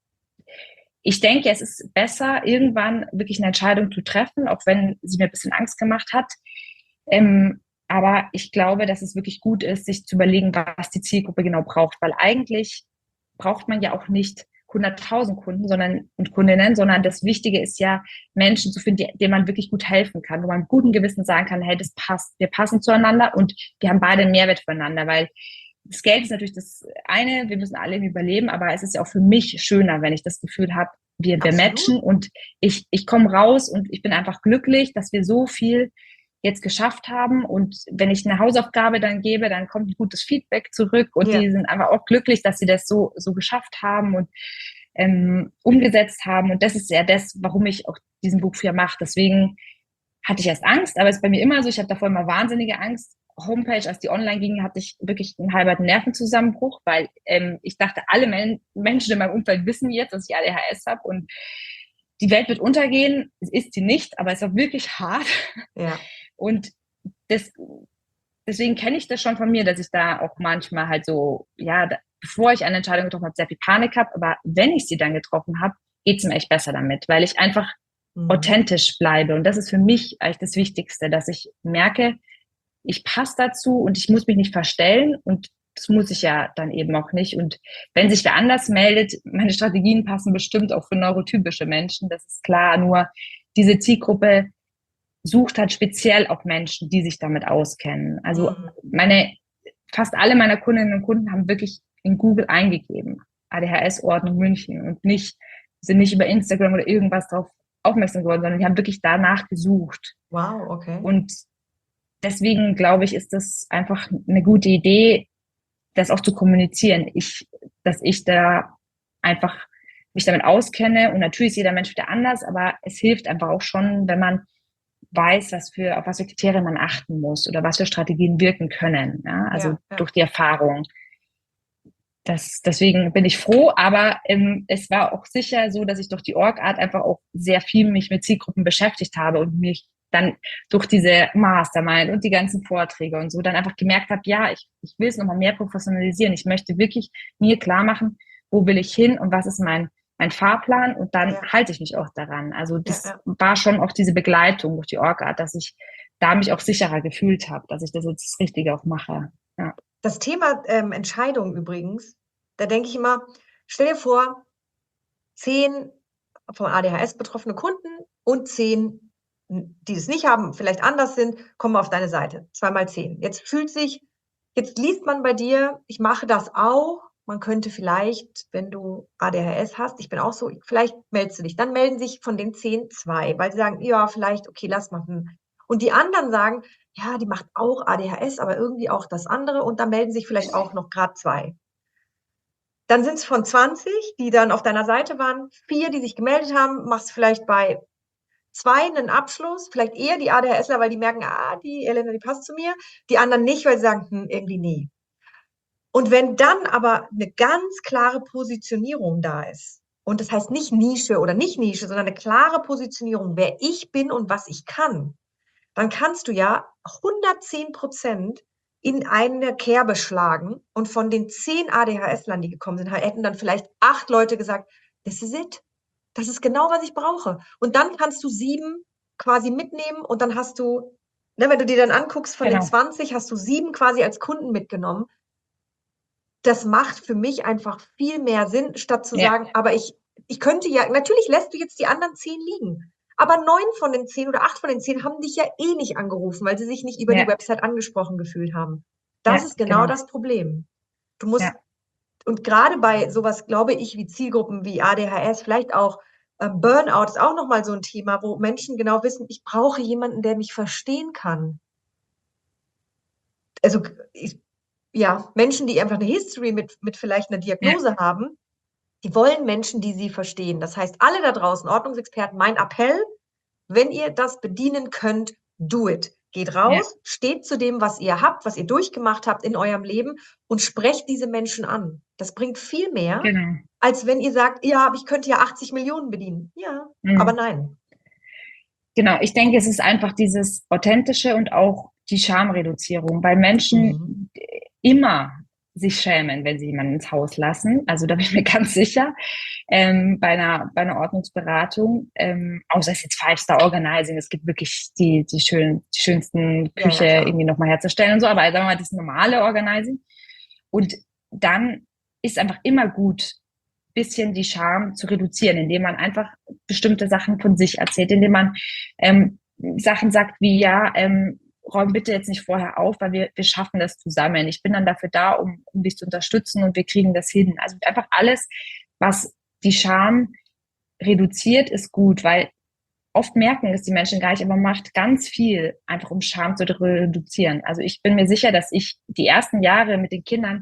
ich denke, es ist besser, irgendwann wirklich eine Entscheidung zu treffen, auch wenn sie mir ein bisschen Angst gemacht hat. Ähm, aber ich glaube, dass es wirklich gut ist, sich zu überlegen, was die Zielgruppe genau braucht, weil eigentlich braucht man ja auch nicht hunderttausend Kunden sondern, und Kundinnen, sondern das Wichtige ist ja, Menschen zu finden, denen man wirklich gut helfen kann, wo man mit gutem Gewissen sagen kann, hey, das passt, wir passen zueinander und wir haben beide einen Mehrwert füreinander, weil das Geld ist natürlich das eine, wir müssen alle überleben, aber es ist ja auch für mich schöner, wenn ich das Gefühl habe, wir, wir matchen und ich, ich komme raus und ich bin einfach glücklich, dass wir so viel jetzt geschafft haben und wenn ich eine Hausaufgabe dann gebe, dann kommt ein gutes Feedback zurück und Ja. die sind einfach auch glücklich, dass sie das so, so geschafft haben und ähm, umgesetzt haben. Und das ist ja das, warum ich auch diesen Buchführer mache. Deswegen hatte ich erst Angst, aber es ist bei mir immer so, ich habe davor immer wahnsinnige Angst. Homepage, als die online ging, hatte ich wirklich einen halben Nervenzusammenbruch, weil ähm, ich dachte, alle Men- Menschen in meinem Umfeld wissen jetzt, dass ich A D H S habe und die Welt wird untergehen. Es ist sie nicht, aber es war wirklich hart. Ja. Und das, deswegen kenne ich das schon von mir, dass ich da auch manchmal halt so, ja, da, bevor ich eine Entscheidung getroffen habe, sehr viel Panik habe. Aber wenn ich sie dann getroffen habe, geht es mir echt besser damit, weil ich einfach mhm. authentisch bleibe. Und das ist für mich eigentlich das Wichtigste, dass ich merke, ich passe dazu und ich muss mich nicht verstellen und das muss ich ja dann eben auch nicht. Und wenn sich wer anders meldet, meine Strategien passen bestimmt auch für neurotypische Menschen, das ist klar. Nur diese Zielgruppe sucht halt speziell auch Menschen, die sich damit auskennen. Also meine, fast alle meiner Kundinnen und Kunden haben wirklich in Google eingegeben, A D H S-Ordnung München und nicht, sind nicht über Instagram oder irgendwas drauf aufmerksam geworden, sondern die haben wirklich danach gesucht. Wow, okay. Und deswegen glaube ich, ist das einfach eine gute Idee, das auch zu kommunizieren. Ich, dass ich da einfach mich damit auskenne und natürlich ist jeder Mensch wieder anders, aber es hilft einfach auch schon, wenn man weiß, was für, auf was für Kriterien man achten muss oder was für Strategien wirken können. Ja? Also ja, ja. durch die Erfahrung. Das, deswegen bin ich froh, aber ähm, es war auch sicher so, dass ich durch die Org-Art einfach auch sehr viel mich mit Zielgruppen beschäftigt habe und mich dann durch diese Mastermind und die ganzen Vorträge und so dann einfach gemerkt habe, ja, ich, ich will es nochmal mehr professionalisieren. Ich möchte wirklich mir klar machen, wo will ich hin und was ist mein, mein Fahrplan und dann ja. halte ich mich auch daran. Also das ja, ja. war schon auch diese Begleitung durch die Org-Art, dass ich da mich auch sicherer gefühlt habe, dass ich das jetzt das Richtige auch mache. Ja. Das Thema ähm, Entscheidung übrigens, da denke ich immer, stell dir vor, zehn von A D H S betroffene Kunden und zehn, die es nicht haben, vielleicht anders sind, kommen auf deine Seite. Zwei mal zehn. Jetzt fühlt sich, jetzt liest man bei dir, ich mache das auch. Man könnte vielleicht, wenn du A D H S hast, ich bin auch so, vielleicht meldest du dich. Dann melden sich von den zehn zwei, weil sie sagen, ja, vielleicht, okay, lass mal. Und die anderen sagen, ja, die macht auch A D H S, aber irgendwie auch das andere. Und da melden sich vielleicht auch noch gerade zwei. Dann sind es von zwanzig, die dann auf deiner Seite waren, vier, die sich gemeldet haben, machst vielleicht bei zwei einen Abschluss, vielleicht eher die ADHSler, weil die merken, ah, die Elena, die passt zu mir. Die anderen nicht, weil sie sagen, hm, irgendwie nee. Und wenn dann aber eine ganz klare Positionierung da ist, und das heißt nicht Nische oder nicht Nische, sondern eine klare Positionierung, wer ich bin und was ich kann, dann kannst du ja hundertzehn Prozent in eine Kerbe schlagen und von den zehn ADHSlern, die gekommen sind, hätten dann vielleicht acht Leute gesagt, this is it. Das ist genau, was ich brauche. Und dann kannst du sieben quasi mitnehmen und dann hast du, ne, wenn du dir dann anguckst, von genau. den zwanzig hast du sieben quasi als Kunden mitgenommen. Das macht für mich einfach viel mehr Sinn, statt zu ja. sagen, aber ich, ich könnte ja, natürlich lässt du jetzt die anderen zehn liegen. Aber neun von den zehn oder acht von den zehn haben dich ja eh nicht angerufen, weil sie sich nicht über ja. die Website angesprochen gefühlt haben. Das ja, ist genau, genau das Problem. Du musst, ja. und gerade bei sowas, glaube ich, wie Zielgruppen wie A D H S, vielleicht auch ähm, Burnout ist auch nochmal so ein Thema, wo Menschen genau wissen, ich brauche jemanden, der mich verstehen kann. Also, ich, ja, Menschen, die einfach eine History mit, mit vielleicht einer Diagnose ja. haben, die wollen Menschen, die sie verstehen. Das heißt, alle da draußen, Ordnungsexperten, mein Appell, wenn ihr das bedienen könnt, do it. Geht raus, ja. steht zu dem, was ihr habt, was ihr durchgemacht habt in eurem Leben und sprecht diese Menschen an. Das bringt viel mehr, genau. als wenn ihr sagt, ja, ich könnte ja achtzig Millionen bedienen. Ja, mhm. aber nein. Genau, ich denke, es ist einfach dieses Authentische und auch die Schamreduzierung, weil Menschen mhm. immer sich schämen, wenn sie jemanden ins Haus lassen. Also da bin ich mir ganz sicher, ähm, bei einer, bei einer Ordnungsberatung, ähm, außer es ist jetzt Five-Star-Organizing, es gibt wirklich die, die, schön, die schönsten Küche ja, ja, irgendwie nochmal herzustellen und so, aber sagen wir mal, das normale Organizing. Und dann ist einfach immer gut, bisschen die Scham zu reduzieren, indem man einfach bestimmte Sachen von sich erzählt, indem man ähm, Sachen sagt wie, ja, ähm, räum bitte jetzt nicht vorher auf, weil wir, wir schaffen das zusammen. Ich bin dann dafür da, um, um dich zu unterstützen und wir kriegen das hin. Also einfach alles, was die Scham reduziert, ist gut, weil oft merken es die Menschen gar nicht, aber man macht ganz viel einfach, um Scham zu reduzieren. Also ich bin mir sicher, dass ich die ersten Jahre mit den Kindern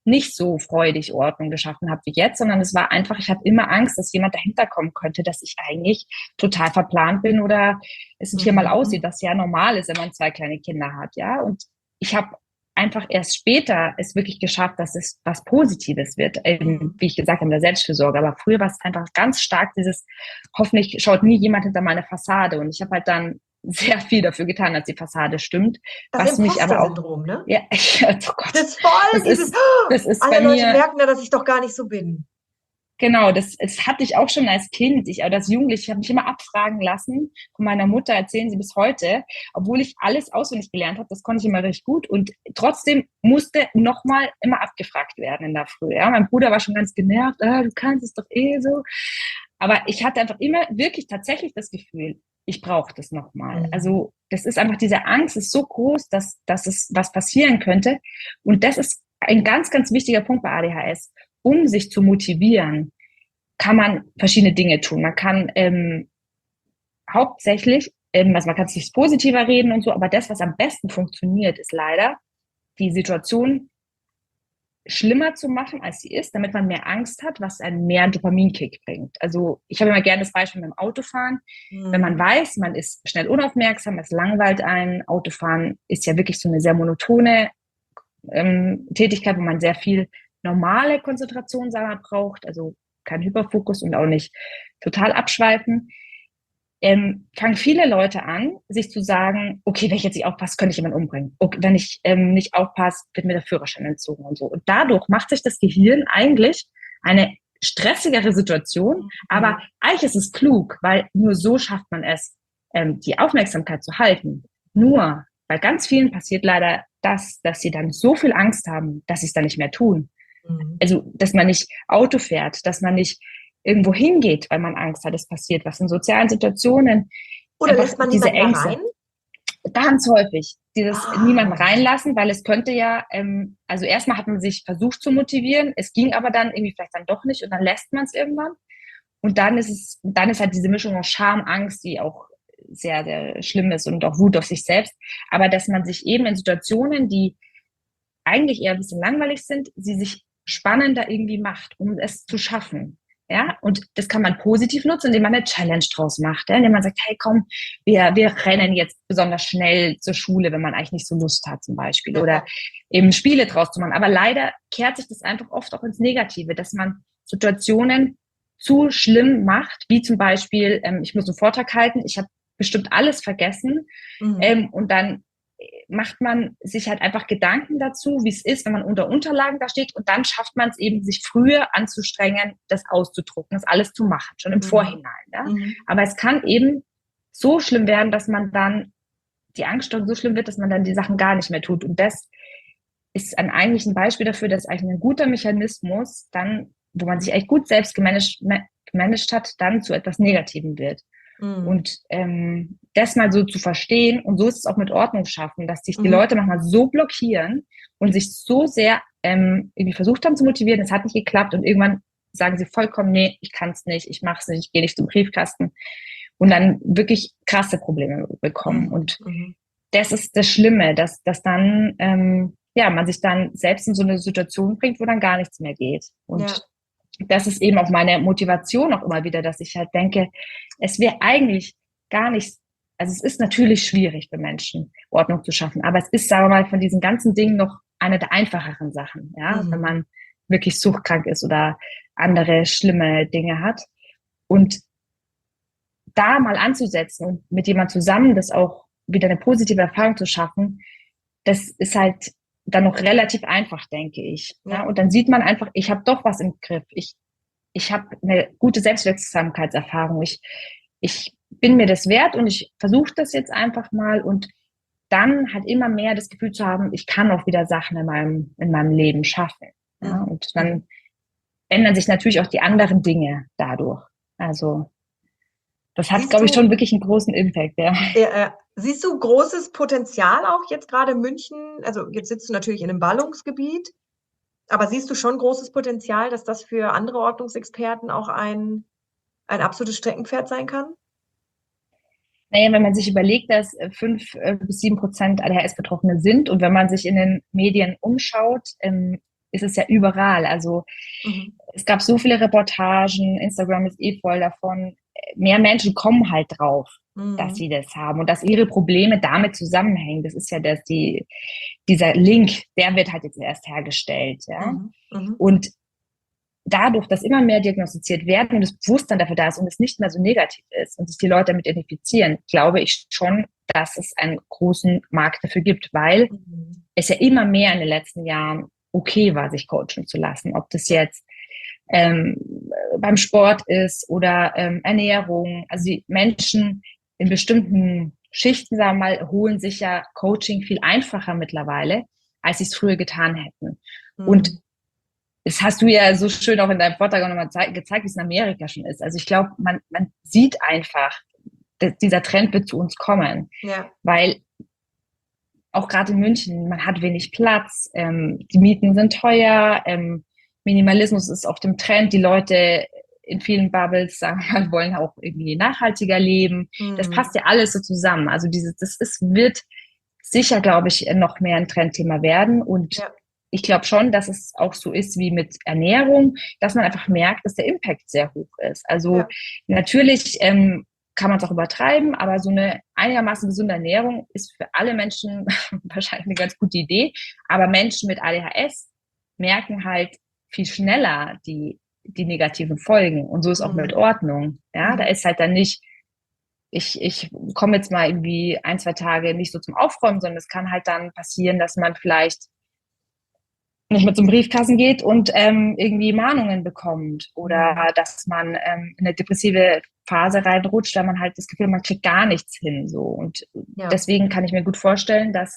nicht so freudig Ordnung geschaffen habe wie jetzt, sondern es war einfach, ich habe immer Angst, dass jemand dahinter kommen könnte, dass ich eigentlich total verplant bin oder es nicht hier mal aussieht, dass ja normal ist, wenn man zwei kleine Kinder hat, ja. Und ich habe einfach erst später es wirklich geschafft, dass es was Positives wird, eben, wie ich gesagt habe, in der Selbstfürsorge. Aber früher war es einfach ganz stark dieses, hoffentlich schaut nie jemand hinter meine Fassade. Und ich habe halt dann sehr viel dafür getan, dass die Fassade stimmt. Das was mich aber auch, Imposter-Syndrom, ne? ja, ich, oh Gott, Das ist voll das dieses, ist, das ist alle bei Leute mir, merken da, dass ich doch gar nicht so bin. genau, das, das hatte ich auch schon als Kind, ich, oder als Jugendliche, ich habe mich immer abfragen lassen von meiner Mutter, erzählen sie bis heute, obwohl ich alles auswendig gelernt habe, das konnte ich immer recht gut und trotzdem musste nochmal immer abgefragt werden in der Früh. Ja? Mein Bruder war schon ganz genervt, ah, du kannst es doch eh so, aber ich hatte einfach immer wirklich tatsächlich das Gefühl, ich brauche das nochmal. Mhm. Also das ist einfach, diese Angst ist so groß, dass, dass es was passieren könnte und das ist ein ganz, ganz wichtiger Punkt bei A D H S. Um sich zu motivieren, kann man verschiedene Dinge tun. Man kann ähm, hauptsächlich, ähm, also man kann sich positiver reden und so, aber das, was am besten funktioniert, ist leider, die Situation schlimmer zu machen, als sie ist, damit man mehr Angst hat, was einen mehr Dopaminkick bringt. Also ich habe immer gerne das Beispiel mit dem Autofahren. Mhm. Wenn man weiß, man ist schnell unaufmerksam, es langweilt einen. Autofahren ist ja wirklich so eine sehr monotone ähm, Tätigkeit, wo man sehr viel normale Konzentration braucht, also kein Hyperfokus und auch nicht total abschweifen. Ähm, fangen viele Leute an, sich zu sagen, okay, wenn ich jetzt nicht aufpasse, könnte ich jemanden umbringen. Okay, wenn ich ähm, nicht aufpasse, wird mir der Führerschein entzogen und so. Und dadurch macht sich das Gehirn eigentlich eine stressigere Situation, mhm. aber eigentlich ist es klug, weil nur so schafft man es, ähm, die Aufmerksamkeit zu halten. Nur, bei ganz vielen passiert leider das, dass sie dann so viel Angst haben, dass sie es dann nicht mehr tun. Mhm. Also, dass man nicht Auto fährt, dass man nicht irgendwo hingeht, weil man Angst hat, es passiert was in sozialen Situationen. Oder lässt man diese niemanden Ängste. Rein? Ganz häufig. Dieses ah. niemanden reinlassen, weil es könnte ja, ähm, also erstmal hat man sich versucht zu motivieren, es ging aber dann irgendwie vielleicht dann doch nicht und dann lässt man es irgendwann. Und dann ist es, dann ist halt diese Mischung aus Scham, Angst, die auch sehr, sehr schlimm ist und auch Wut auf sich selbst. Aber dass man sich eben in Situationen, die eigentlich eher ein bisschen langweilig sind, sie sich spannender irgendwie macht, um es zu schaffen. Ja, und das kann man positiv nutzen, indem man eine Challenge draus macht, ja? Indem man sagt, hey, komm, wir, wir rennen jetzt besonders schnell zur Schule, wenn man eigentlich nicht so Lust hat zum Beispiel, oder eben Spiele draus zu machen. Aber leider kehrt sich das einfach oft auch ins Negative, dass man Situationen zu schlimm macht, wie zum Beispiel, ähm, ich muss einen Vortrag halten, ich habe bestimmt alles vergessen, mhm. ähm, und dann macht man sich halt einfach Gedanken dazu, wie es ist, wenn man unter Unterlagen da steht und dann schafft man es eben, sich früher anzustrengen, das auszudrucken, das alles zu machen, schon im mhm. Vorhinein. Ja? Mhm. Aber es kann eben so schlimm werden, dass man dann, die Angst so schlimm wird, dass man dann die Sachen gar nicht mehr tut. Und das ist ein, eigentlich ein Beispiel dafür, dass eigentlich ein guter Mechanismus dann, wo man sich echt gut selbst gemanagt, gemanagt hat, dann zu etwas Negativem wird. Mhm. Und ähm, das mal so zu verstehen, und so ist es auch mit Ordnung schaffen, dass sich die mhm. Leute manchmal so blockieren und sich so sehr ähm, irgendwie versucht haben zu motivieren, es hat nicht geklappt und irgendwann sagen sie vollkommen, nee, ich kann es nicht, ich mache es nicht, ich gehe nicht zum Briefkasten und dann wirklich krasse Probleme bekommen. Mhm. Und mhm. das ist das Schlimme, dass, dass dann ähm, ja, man sich dann selbst in so eine Situation bringt, wo dann gar nichts mehr geht. Und ja. das ist eben auch meine Motivation auch immer wieder, dass ich halt denke, es wäre eigentlich gar nicht, also es ist natürlich schwierig für Menschen, Ordnung zu schaffen, aber es ist, sagen wir mal, von diesen ganzen Dingen noch eine der einfacheren Sachen, ja, mhm. wenn man wirklich suchtkrank ist oder andere schlimme Dinge hat. Und da mal anzusetzen und mit jemand zusammen das auch wieder eine positive Erfahrung zu schaffen, das ist halt dann noch relativ einfach, denke ich. Ja. Ja? Und dann sieht man einfach, ich habe doch was im Griff. Ich, ich habe eine gute Selbstwirksamkeitserfahrung. Ich, ich bin mir das wert und ich versuche das jetzt einfach mal und dann halt immer mehr das Gefühl zu haben, ich kann auch wieder Sachen in meinem, in meinem Leben schaffen. Ja? Mhm. Und dann ändern sich natürlich auch die anderen Dinge dadurch. Also das hat, glaube ich, schon wirklich einen großen Impact. Ja. Äh, siehst du großes Potenzial auch jetzt gerade in München? Also jetzt sitzt du natürlich in einem Ballungsgebiet, aber siehst du schon großes Potenzial, dass das für andere Ordnungsexperten auch ein, ein absolutes Streckenpferd sein kann? Naja, wenn man sich überlegt, dass fünf bis sieben Prozent A D H S-Betroffene sind und wenn man sich in den Medien umschaut, ähm, ist es ja überall. Also Mhm. es gab so viele Reportagen, Instagram ist eh voll davon. Mehr Menschen kommen halt drauf, Mhm. dass sie das haben und dass ihre Probleme damit zusammenhängen. Das ist ja das, die, dieser Link, der wird halt jetzt erst hergestellt. Ja? Mhm. Mhm. Und dadurch, dass immer mehr diagnostiziert werden und das Bewusstsein dafür da ist und es nicht mehr so negativ ist und sich die Leute damit identifizieren, glaube ich schon, dass es einen großen Markt dafür gibt, weil Mhm. es ja immer mehr in den letzten Jahren okay war, sich coachen zu lassen. Ob das jetzt ähm, beim Sport ist oder ähm, Ernährung. Also die Menschen in bestimmten Schichten, sagen wir mal, holen sich ja Coaching viel einfacher mittlerweile, als sie es früher getan hätten. Mhm. Und das hast du ja so schön auch in deinem Vortrag auch nochmal gezeigt, wie es in Amerika schon ist. Also ich glaube, man, man sieht einfach, dass dieser Trend wird zu uns kommen. Ja. Weil auch gerade in München, man hat wenig Platz, ähm, die Mieten sind teuer, ähm, Minimalismus ist auf dem Trend, die Leute in vielen Bubbles, sagen wir mal, wollen auch irgendwie nachhaltiger leben. Mhm. Das passt ja alles so zusammen. Also dieses, das ist, wird sicher, glaube ich, noch mehr ein Trendthema werden. Und Ja. ich glaube schon, dass es auch so ist wie mit Ernährung, dass man einfach merkt, dass der Impact sehr hoch ist. Also Ja. natürlich ähm, kann man es auch übertreiben, aber so eine einigermaßen gesunde Ernährung ist für alle Menschen wahrscheinlich eine ganz gute Idee. Aber Menschen mit A D H S merken halt viel schneller die, die negativen Folgen. Und so ist auch Mhm. mit Ordnung. Ja, Mhm. da ist halt dann nicht, ich, ich komme jetzt mal irgendwie ein, zwei Tage nicht so zum Aufräumen, sondern es kann halt dann passieren, dass man vielleicht nicht mehr zum Briefkasten geht und ähm, irgendwie Mahnungen bekommt oder Mhm. dass man ähm, in eine depressive Phase reinrutscht, weil man halt das Gefühl, man kriegt gar nichts hin. So. Und Ja. deswegen kann ich mir gut vorstellen, dass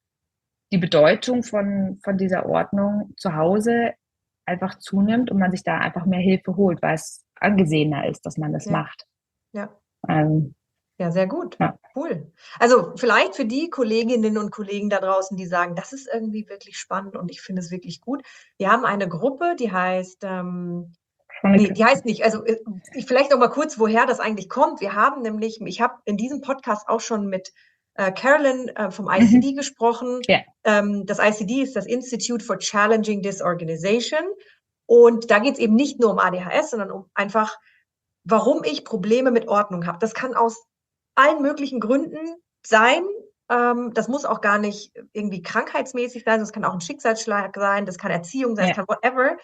die Bedeutung von, von dieser Ordnung zu Hause einfach zunimmt und man sich da einfach mehr Hilfe holt, weil es angesehener ist, dass man das Ja. macht. Ja. Ähm, Ja, sehr gut. ja. Cool. Also vielleicht für die Kolleginnen und Kollegen da draußen, die sagen, das ist irgendwie wirklich spannend und ich finde es wirklich gut. Wir haben eine Gruppe, die heißt, ähm, nee, die heißt nicht, also äh, ich- vielleicht noch mal kurz, woher das eigentlich kommt. Wir haben nämlich, ich habe in diesem Podcast auch schon mit äh, Carolyn äh, vom I C D Mhm. gesprochen. Ja. Ähm, das I C D ist das Institute for Challenging Disorganization. Und da geht es eben nicht nur um A D H S, sondern um einfach, warum ich Probleme mit Ordnung habe. Das kann aus allen möglichen Gründen sein. Ähm, das muss auch gar nicht irgendwie krankheitsmäßig sein, das kann auch ein Schicksalsschlag sein, das kann Erziehung sein, Ja. das kann whatever.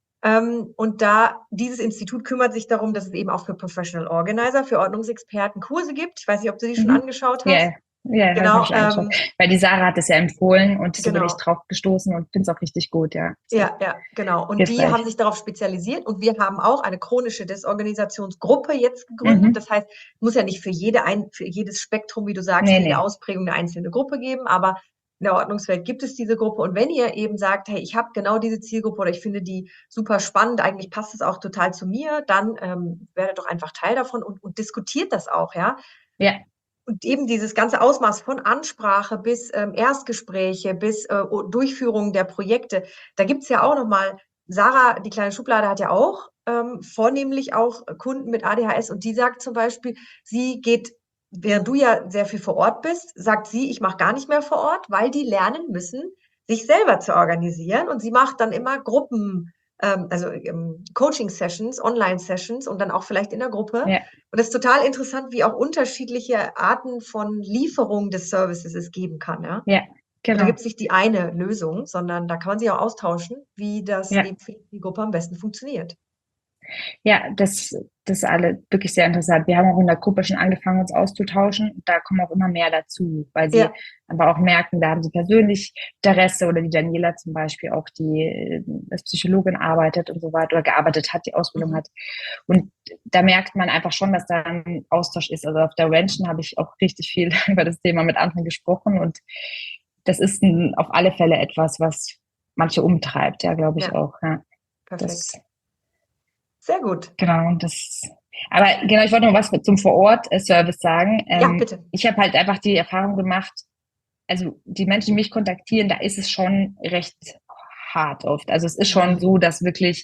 Ähm, und da dieses Institut kümmert sich darum, dass es eben auch für Professional Organizer, für Ordnungsexperten Kurse gibt. Ich weiß nicht, ob du die schon Mhm. angeschaut Ja, hast. ja, das habe Genau, ich angeschaut. ähm, Weil die Sarah hat es ja empfohlen und so bin ich genau. drauf gestoßen und finde es auch richtig gut, ja. Ja, ja, genau. Und die Hilfreich. haben sich darauf spezialisiert und wir haben auch eine chronische Desorganisationsgruppe jetzt gegründet. Mhm. Das heißt, es muss ja nicht für jede ein, für jedes Spektrum, wie du sagst, Nee, für jede nee. Ausprägung eine einzelne Gruppe geben, aber in der Ordnungswelt gibt es diese Gruppe. Und wenn ihr eben sagt, hey, ich habe genau diese Zielgruppe oder ich finde die super spannend, eigentlich passt es auch total zu mir, dann ähm, werdet doch einfach Teil davon und, und diskutiert das auch, ja. Ja. Und eben dieses ganze Ausmaß von Ansprache bis ähm, Erstgespräche, bis äh, Durchführung der Projekte, da gibt's ja auch nochmal, Sarah, die kleine Schublade, hat ja auch ähm, vornehmlich auch Kunden mit A D H S und die sagt zum Beispiel, sie geht, während du ja sehr viel vor Ort bist, sagt sie, ich mache gar nicht mehr vor Ort, weil die lernen müssen, sich selber zu organisieren und sie macht dann immer Gruppen, ähm, also ähm, Coaching-Sessions, Online-Sessions und dann auch vielleicht in der Gruppe. Ja. Und es ist total interessant, wie auch unterschiedliche Arten von Lieferung des Services es geben kann. Ja? Ja, Da genau. gibt es nicht die eine Lösung, sondern da kann man sich auch austauschen, wie das Ja. eben für die Gruppe am besten funktioniert. Ja, das, das ist alle wirklich sehr interessant. Wir haben auch in der Gruppe schon angefangen, uns auszutauschen. Da kommen auch immer mehr dazu, weil sie Ja. aber auch merken, da haben sie persönlich Interesse oder die Daniela zum Beispiel auch, die äh, als Psychologin arbeitet und so weiter oder gearbeitet hat, die Ausbildung Mhm. hat. Und da merkt man einfach schon, dass da ein Austausch ist. Also auf der Ranchen habe ich auch richtig viel über das Thema mit anderen gesprochen und das ist ein, auf alle Fälle etwas, was manche umtreibt, ja, glaube ich Ja. auch. Ja. Perfekt. Das, Sehr gut. Genau, und das. Aber genau, ich wollte noch was zum Vor-Ort-Service sagen. Ähm, Ja, bitte. Ich habe halt einfach die Erfahrung gemacht, also die Menschen, die mich kontaktieren, da ist es schon recht hart oft. Also es ist schon Mhm. so, dass wirklich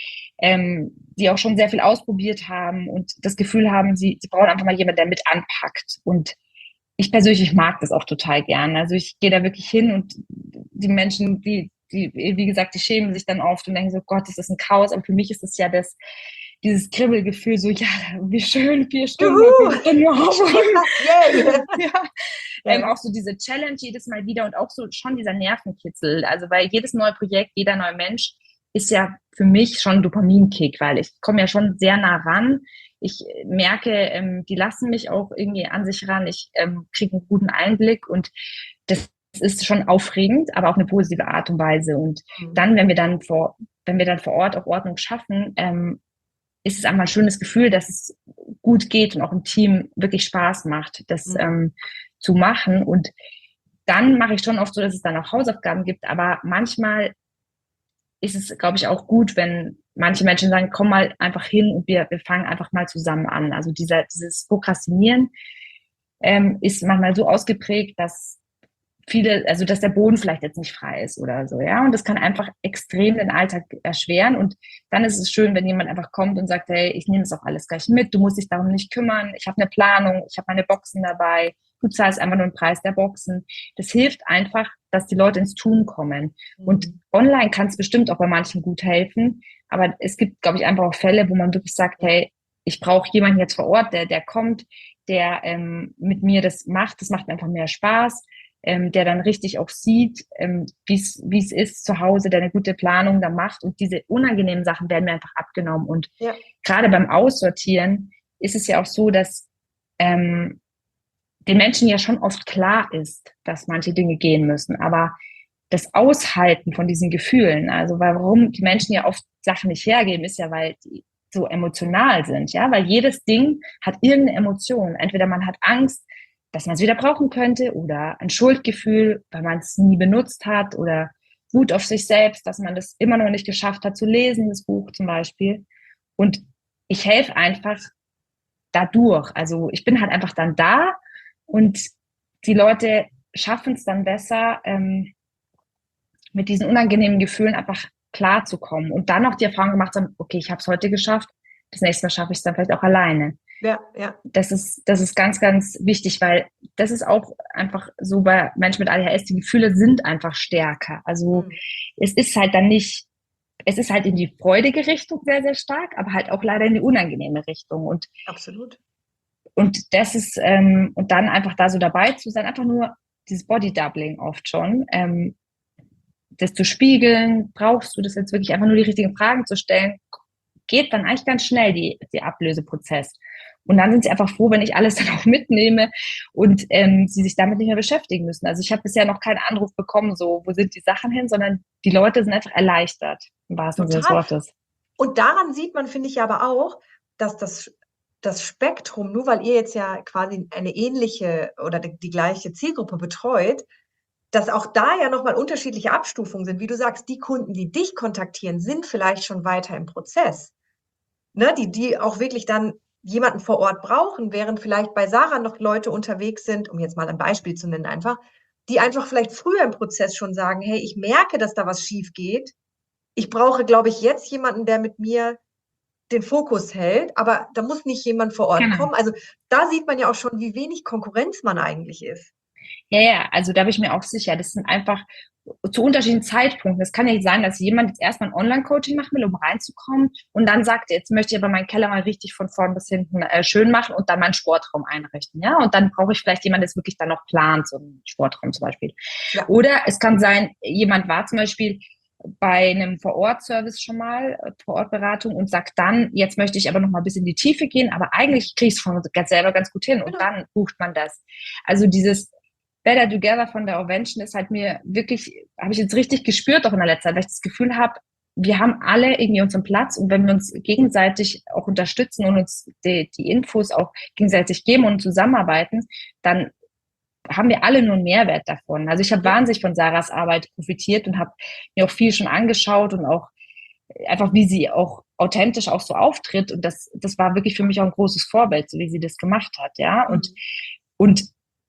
ähm, die auch schon sehr viel ausprobiert haben und das Gefühl haben, sie, sie brauchen einfach mal jemanden, der mit anpackt. Und ich persönlich, ich mag das auch total gern. Also ich gehe da wirklich hin und die Menschen, die die, wie gesagt, die schämen sich dann oft und denken so, Gott, das ist ein Chaos. Aber für mich ist es ja das, dieses Kribbelgefühl, so, ja, wie schön, vier Stunden, Juhu, fünf Stunden aufräumen. yay. Ja. Ja. Ähm, auch so diese Challenge jedes Mal wieder und auch so schon dieser Nervenkitzel. Also weil jedes neue Projekt, jeder neue Mensch ist ja für mich schon ein Dopaminkick, weil ich komme ja schon sehr nah ran. Ich merke, ähm, die lassen mich auch irgendwie an sich ran. Ich ähm, kriege einen guten Einblick und das ist schon aufregend, aber auf eine positive Art und Weise. Und Mhm. dann, wenn wir dann vor, wenn wir dann vor Ort auch Ordnung schaffen, ähm, ist es einfach ein schönes Gefühl, dass es gut geht und auch im Team wirklich Spaß macht, das Mhm. ähm, zu machen. Und dann mache ich schon oft so, dass es dann auch Hausaufgaben gibt, aber manchmal ist es, glaube ich, auch gut, wenn manche Menschen sagen, komm mal einfach hin und wir, wir fangen einfach mal zusammen an. Also dieser, dieses Prokrastinieren ähm, ist manchmal so ausgeprägt, dass viele, also dass der Boden vielleicht jetzt nicht frei ist oder so, ja. Und das kann einfach extrem den Alltag erschweren. Und dann ist es schön, wenn jemand einfach kommt und sagt, hey, ich nehme es auch alles gleich mit, du musst dich darum nicht kümmern, ich habe eine Planung, ich habe meine Boxen dabei, du zahlst einfach nur den Preis der Boxen. Das hilft einfach, dass die Leute ins Tun kommen. Mhm. Und online kann es bestimmt auch bei manchen gut helfen, aber es gibt, glaube ich, einfach auch Fälle, wo man wirklich sagt, hey, ich brauche jemanden jetzt vor Ort, der, der kommt, der ähm, mit mir das macht, das macht mir einfach mehr Spaß. Ähm, der dann richtig auch sieht, ähm, wie es ist zu Hause, der eine gute Planung da macht und diese unangenehmen Sachen werden mir einfach abgenommen. Und Ja. gerade beim Aussortieren ist es ja auch so, dass ähm, den Menschen ja schon oft klar ist, dass manche Dinge gehen müssen, aber das Aushalten von diesen Gefühlen, also warum die Menschen ja oft Sachen nicht hergeben, ist ja, weil die so emotional sind, ja, weil jedes Ding hat irgendeine Emotion. Entweder man hat Angst, dass man es wieder brauchen könnte oder ein Schuldgefühl, weil man es nie benutzt hat oder Wut auf sich selbst, dass man das immer noch nicht geschafft hat zu lesen, das Buch zum Beispiel. Und ich helfe einfach dadurch. Also ich bin halt einfach dann da und die Leute schaffen es dann besser, ähm, mit diesen unangenehmen Gefühlen einfach klarzukommen und dann noch die Erfahrung gemacht haben, okay, ich habe es heute geschafft, das nächste Mal schaffe ich es dann vielleicht auch alleine. Ja, ja. Das ist, das ist ganz, ganz wichtig, weil das ist auch einfach so bei Menschen mit A D H S, die Gefühle sind einfach stärker. Also Mhm. es ist halt dann nicht, es ist halt in die freudige Richtung sehr, sehr stark, aber halt auch leider in die unangenehme Richtung. Und, Absolut. und das ist, ähm, und dann einfach da so dabei zu sein, einfach nur dieses Body-Doubling oft schon, ähm, das zu spiegeln, brauchst du das jetzt wirklich einfach nur die richtigen Fragen zu stellen, geht dann eigentlich ganz schnell, die, die Ablöseprozess. Und dann sind sie einfach froh, wenn ich alles dann auch mitnehme und ähm, sie sich damit nicht mehr beschäftigen müssen. Also ich habe bisher noch keinen Anruf bekommen, so, wo sind die Sachen hin, sondern die Leute sind einfach erleichtert, im wahrsten Sinne des Wortes. Und daran sieht man, finde ich aber auch, dass das, das Spektrum, nur weil ihr jetzt ja quasi eine ähnliche oder die, die gleiche Zielgruppe betreut, dass auch da ja nochmal unterschiedliche Abstufungen sind. Wie du sagst, die Kunden, die dich kontaktieren, sind vielleicht schon weiter im Prozess. Ne, die, die auch wirklich dann jemanden vor Ort brauchen, während vielleicht bei Sarah noch Leute unterwegs sind, um jetzt mal ein Beispiel zu nennen einfach, die einfach vielleicht früher im Prozess schon sagen, hey, ich merke, dass da was schief geht. Ich brauche, glaube ich, jetzt jemanden, der mit mir den Fokus hält, aber da muss nicht jemand vor Ort Genau. kommen. Also da sieht man ja auch schon, wie wenig Konkurrenz man eigentlich ist. Ja, ja, also da bin ich mir auch sicher, das sind einfach zu unterschiedlichen Zeitpunkten. Es kann ja nicht sein, dass jemand jetzt erstmal ein Online-Coaching machen will, um reinzukommen und dann sagt, jetzt möchte ich aber meinen Keller mal richtig von vorn bis hinten äh, schön machen und dann meinen Sportraum einrichten, ja, und dann brauche ich vielleicht jemanden, der es wirklich dann noch plant, so einen Sportraum zum Beispiel. Ja. Oder es kann sein, jemand war zum Beispiel bei einem Vor-Ort-Service schon mal, Vor-Ort-Beratung und sagt dann, jetzt möchte ich aber noch mal ein bisschen in die Tiefe gehen, aber eigentlich kriege ich es von ganz selber ganz gut hin und Genau. dann bucht man das. Also dieses Better Together von der Ovation ist halt mir wirklich, habe ich jetzt richtig gespürt auch in der letzten Zeit, weil ich das Gefühl habe, wir haben alle irgendwie unseren Platz und wenn wir uns gegenseitig auch unterstützen und uns die, die Infos auch gegenseitig geben und zusammenarbeiten, dann haben wir alle nur einen Mehrwert davon. Also ich habe wahnsinnig von Sarahs Arbeit profitiert und habe mir auch viel schon angeschaut und auch einfach, wie sie auch authentisch auch so auftritt und das, das war wirklich für mich auch ein großes Vorbild, so wie sie das gemacht hat, ja, und, Mhm. und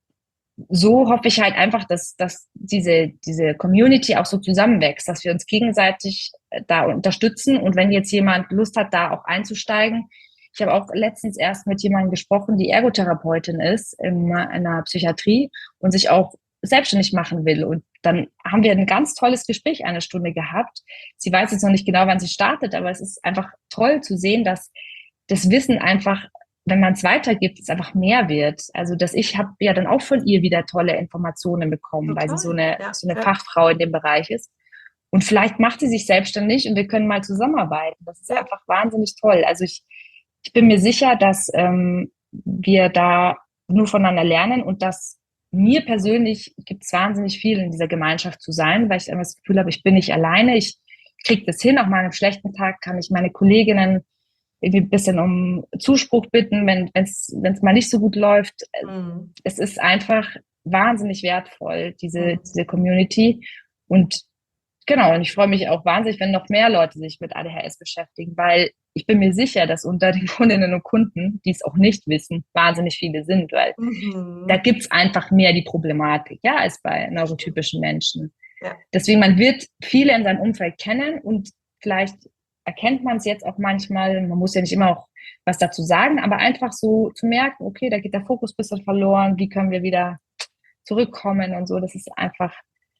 so hoffe ich halt einfach, dass, dass diese, diese Community auch so zusammenwächst, dass wir uns gegenseitig da unterstützen und wenn jetzt jemand Lust hat, da auch einzusteigen. Ich habe auch letztens erst mit jemandem gesprochen, die Ergotherapeutin ist in einer Psychiatrie und sich auch selbstständig machen will. Und dann haben wir ein ganz tolles Gespräch, eine Stunde gehabt. Sie weiß jetzt noch nicht genau, wann sie startet, aber es ist einfach toll zu sehen, dass das Wissen einfach, wenn man es weitergibt, es einfach mehr wird. Also, dass ich habe ja dann auch von ihr wieder tolle Informationen bekommen, Total. weil sie so eine, Ja, so eine ja. Fachfrau in dem Bereich ist. Und vielleicht macht sie sich selbstständig und wir können mal zusammenarbeiten. Das ist Ja. einfach wahnsinnig toll. Also ich, ich bin mir sicher, dass ähm, wir da nur voneinander lernen und dass mir persönlich gibt es wahnsinnig viel in dieser Gemeinschaft zu sein, weil ich immer das Gefühl habe, ich bin nicht alleine. Ich kriege das hin. Auch mal an einem schlechten Tag kann ich meine Kolleginnen irgendwie ein bisschen um Zuspruch bitten, wenn es wenn es mal nicht so gut läuft. Mhm. Es ist einfach wahnsinnig wertvoll, diese, Mhm. diese Community. Und genau, und ich freue mich auch wahnsinnig, wenn noch mehr Leute sich mit A D H S beschäftigen, weil ich bin mir sicher, dass unter den Kundinnen und Kunden, die es auch nicht wissen, wahnsinnig viele sind, weil Mhm. da gibt's einfach mehr die Problematik, ja, als bei neurotypischen Menschen. Ja. Deswegen, man wird viele in seinem Umfeld kennen und vielleicht erkennt man es jetzt auch manchmal, man muss ja nicht immer auch was dazu sagen, aber einfach so zu merken, okay, da geht der Fokus ein bisschen verloren, wie können wir wieder zurückkommen und so, das ist einfach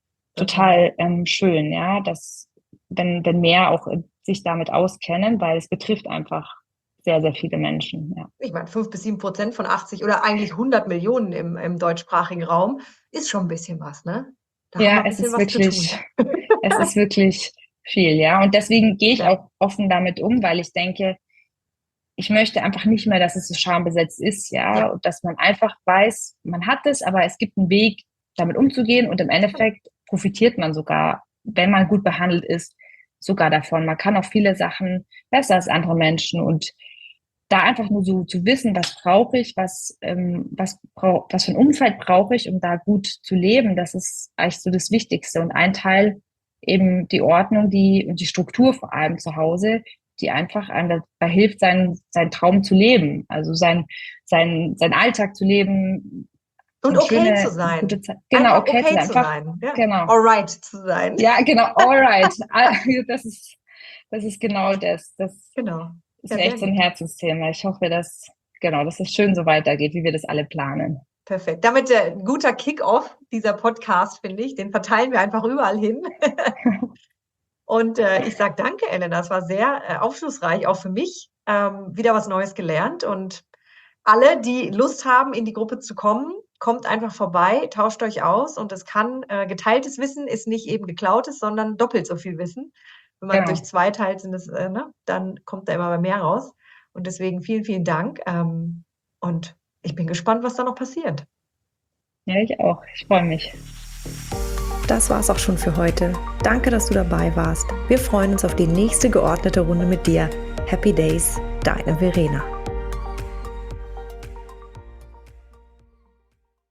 total ähm, schön, ja, dass wenn, wenn mehr auch äh, sich damit auskennen, weil es betrifft einfach sehr, sehr viele Menschen, ja. Ich meine, fünf bis sieben Prozent von achtzig oder eigentlich hundert Millionen im, im deutschsprachigen Raum ist schon ein bisschen was, ne? Da haben wir Ja, ein es bisschen ist was wirklich, zu tun. es ist wirklich viel, ja. Und deswegen gehe ich Ja. auch offen damit um, weil ich denke, ich möchte einfach nicht mehr, dass es so schambesetzt ist, ja, Ja. und dass man einfach weiß, man hat es, aber es gibt einen Weg, damit umzugehen und im Endeffekt profitiert man sogar, wenn man gut behandelt ist, sogar davon. Man kann auch viele Sachen besser als andere Menschen und da einfach nur so zu wissen, was brauche ich, was, ähm, was, brauch, was für ein Umfeld brauche ich, um da gut zu leben, das ist eigentlich so das Wichtigste. Und ein Teil eben die Ordnung, die und die Struktur vor allem zu Hause, die einfach einem dabei hilft, seinen, seinen Traum zu leben, also sein, sein, sein Alltag zu leben. Und eine okay schöne, zu sein. Gute Zeit. Genau, Einfach okay, okay zu sein. zu Einfach, sein. Ja. genau. Alright zu sein. Ja, genau, alright. Das ist, das ist genau das. Das Genau. ist Ja, mir echt sehr so ein gut. Herzensthema. Ich hoffe, dass, genau, dass es schön so weitergeht, wie wir das alle planen. Perfekt. Damit äh, ein guter Kick-off dieser Podcast, finde ich. Den verteilen wir einfach überall hin. Und äh, ich sage danke, Elena. Es war sehr äh, aufschlussreich, auch für mich. Ähm, wieder was Neues gelernt. Und alle, die Lust haben, in die Gruppe zu kommen, kommt einfach vorbei, tauscht euch aus. Und es kann, äh, geteiltes Wissen ist nicht eben geklautes, sondern doppelt so viel Wissen. Wenn man Genau. durch zwei teilt, sind es, äh, ne, dann kommt da immer mehr raus. Und deswegen vielen, vielen Dank. Ähm, und ich bin gespannt, was da noch passiert. Ja, ich auch. Ich freue mich. Das war's auch schon für heute. Danke, dass du dabei warst. Wir freuen uns auf die nächste geordnete Runde mit dir. Happy Days, deine Verena.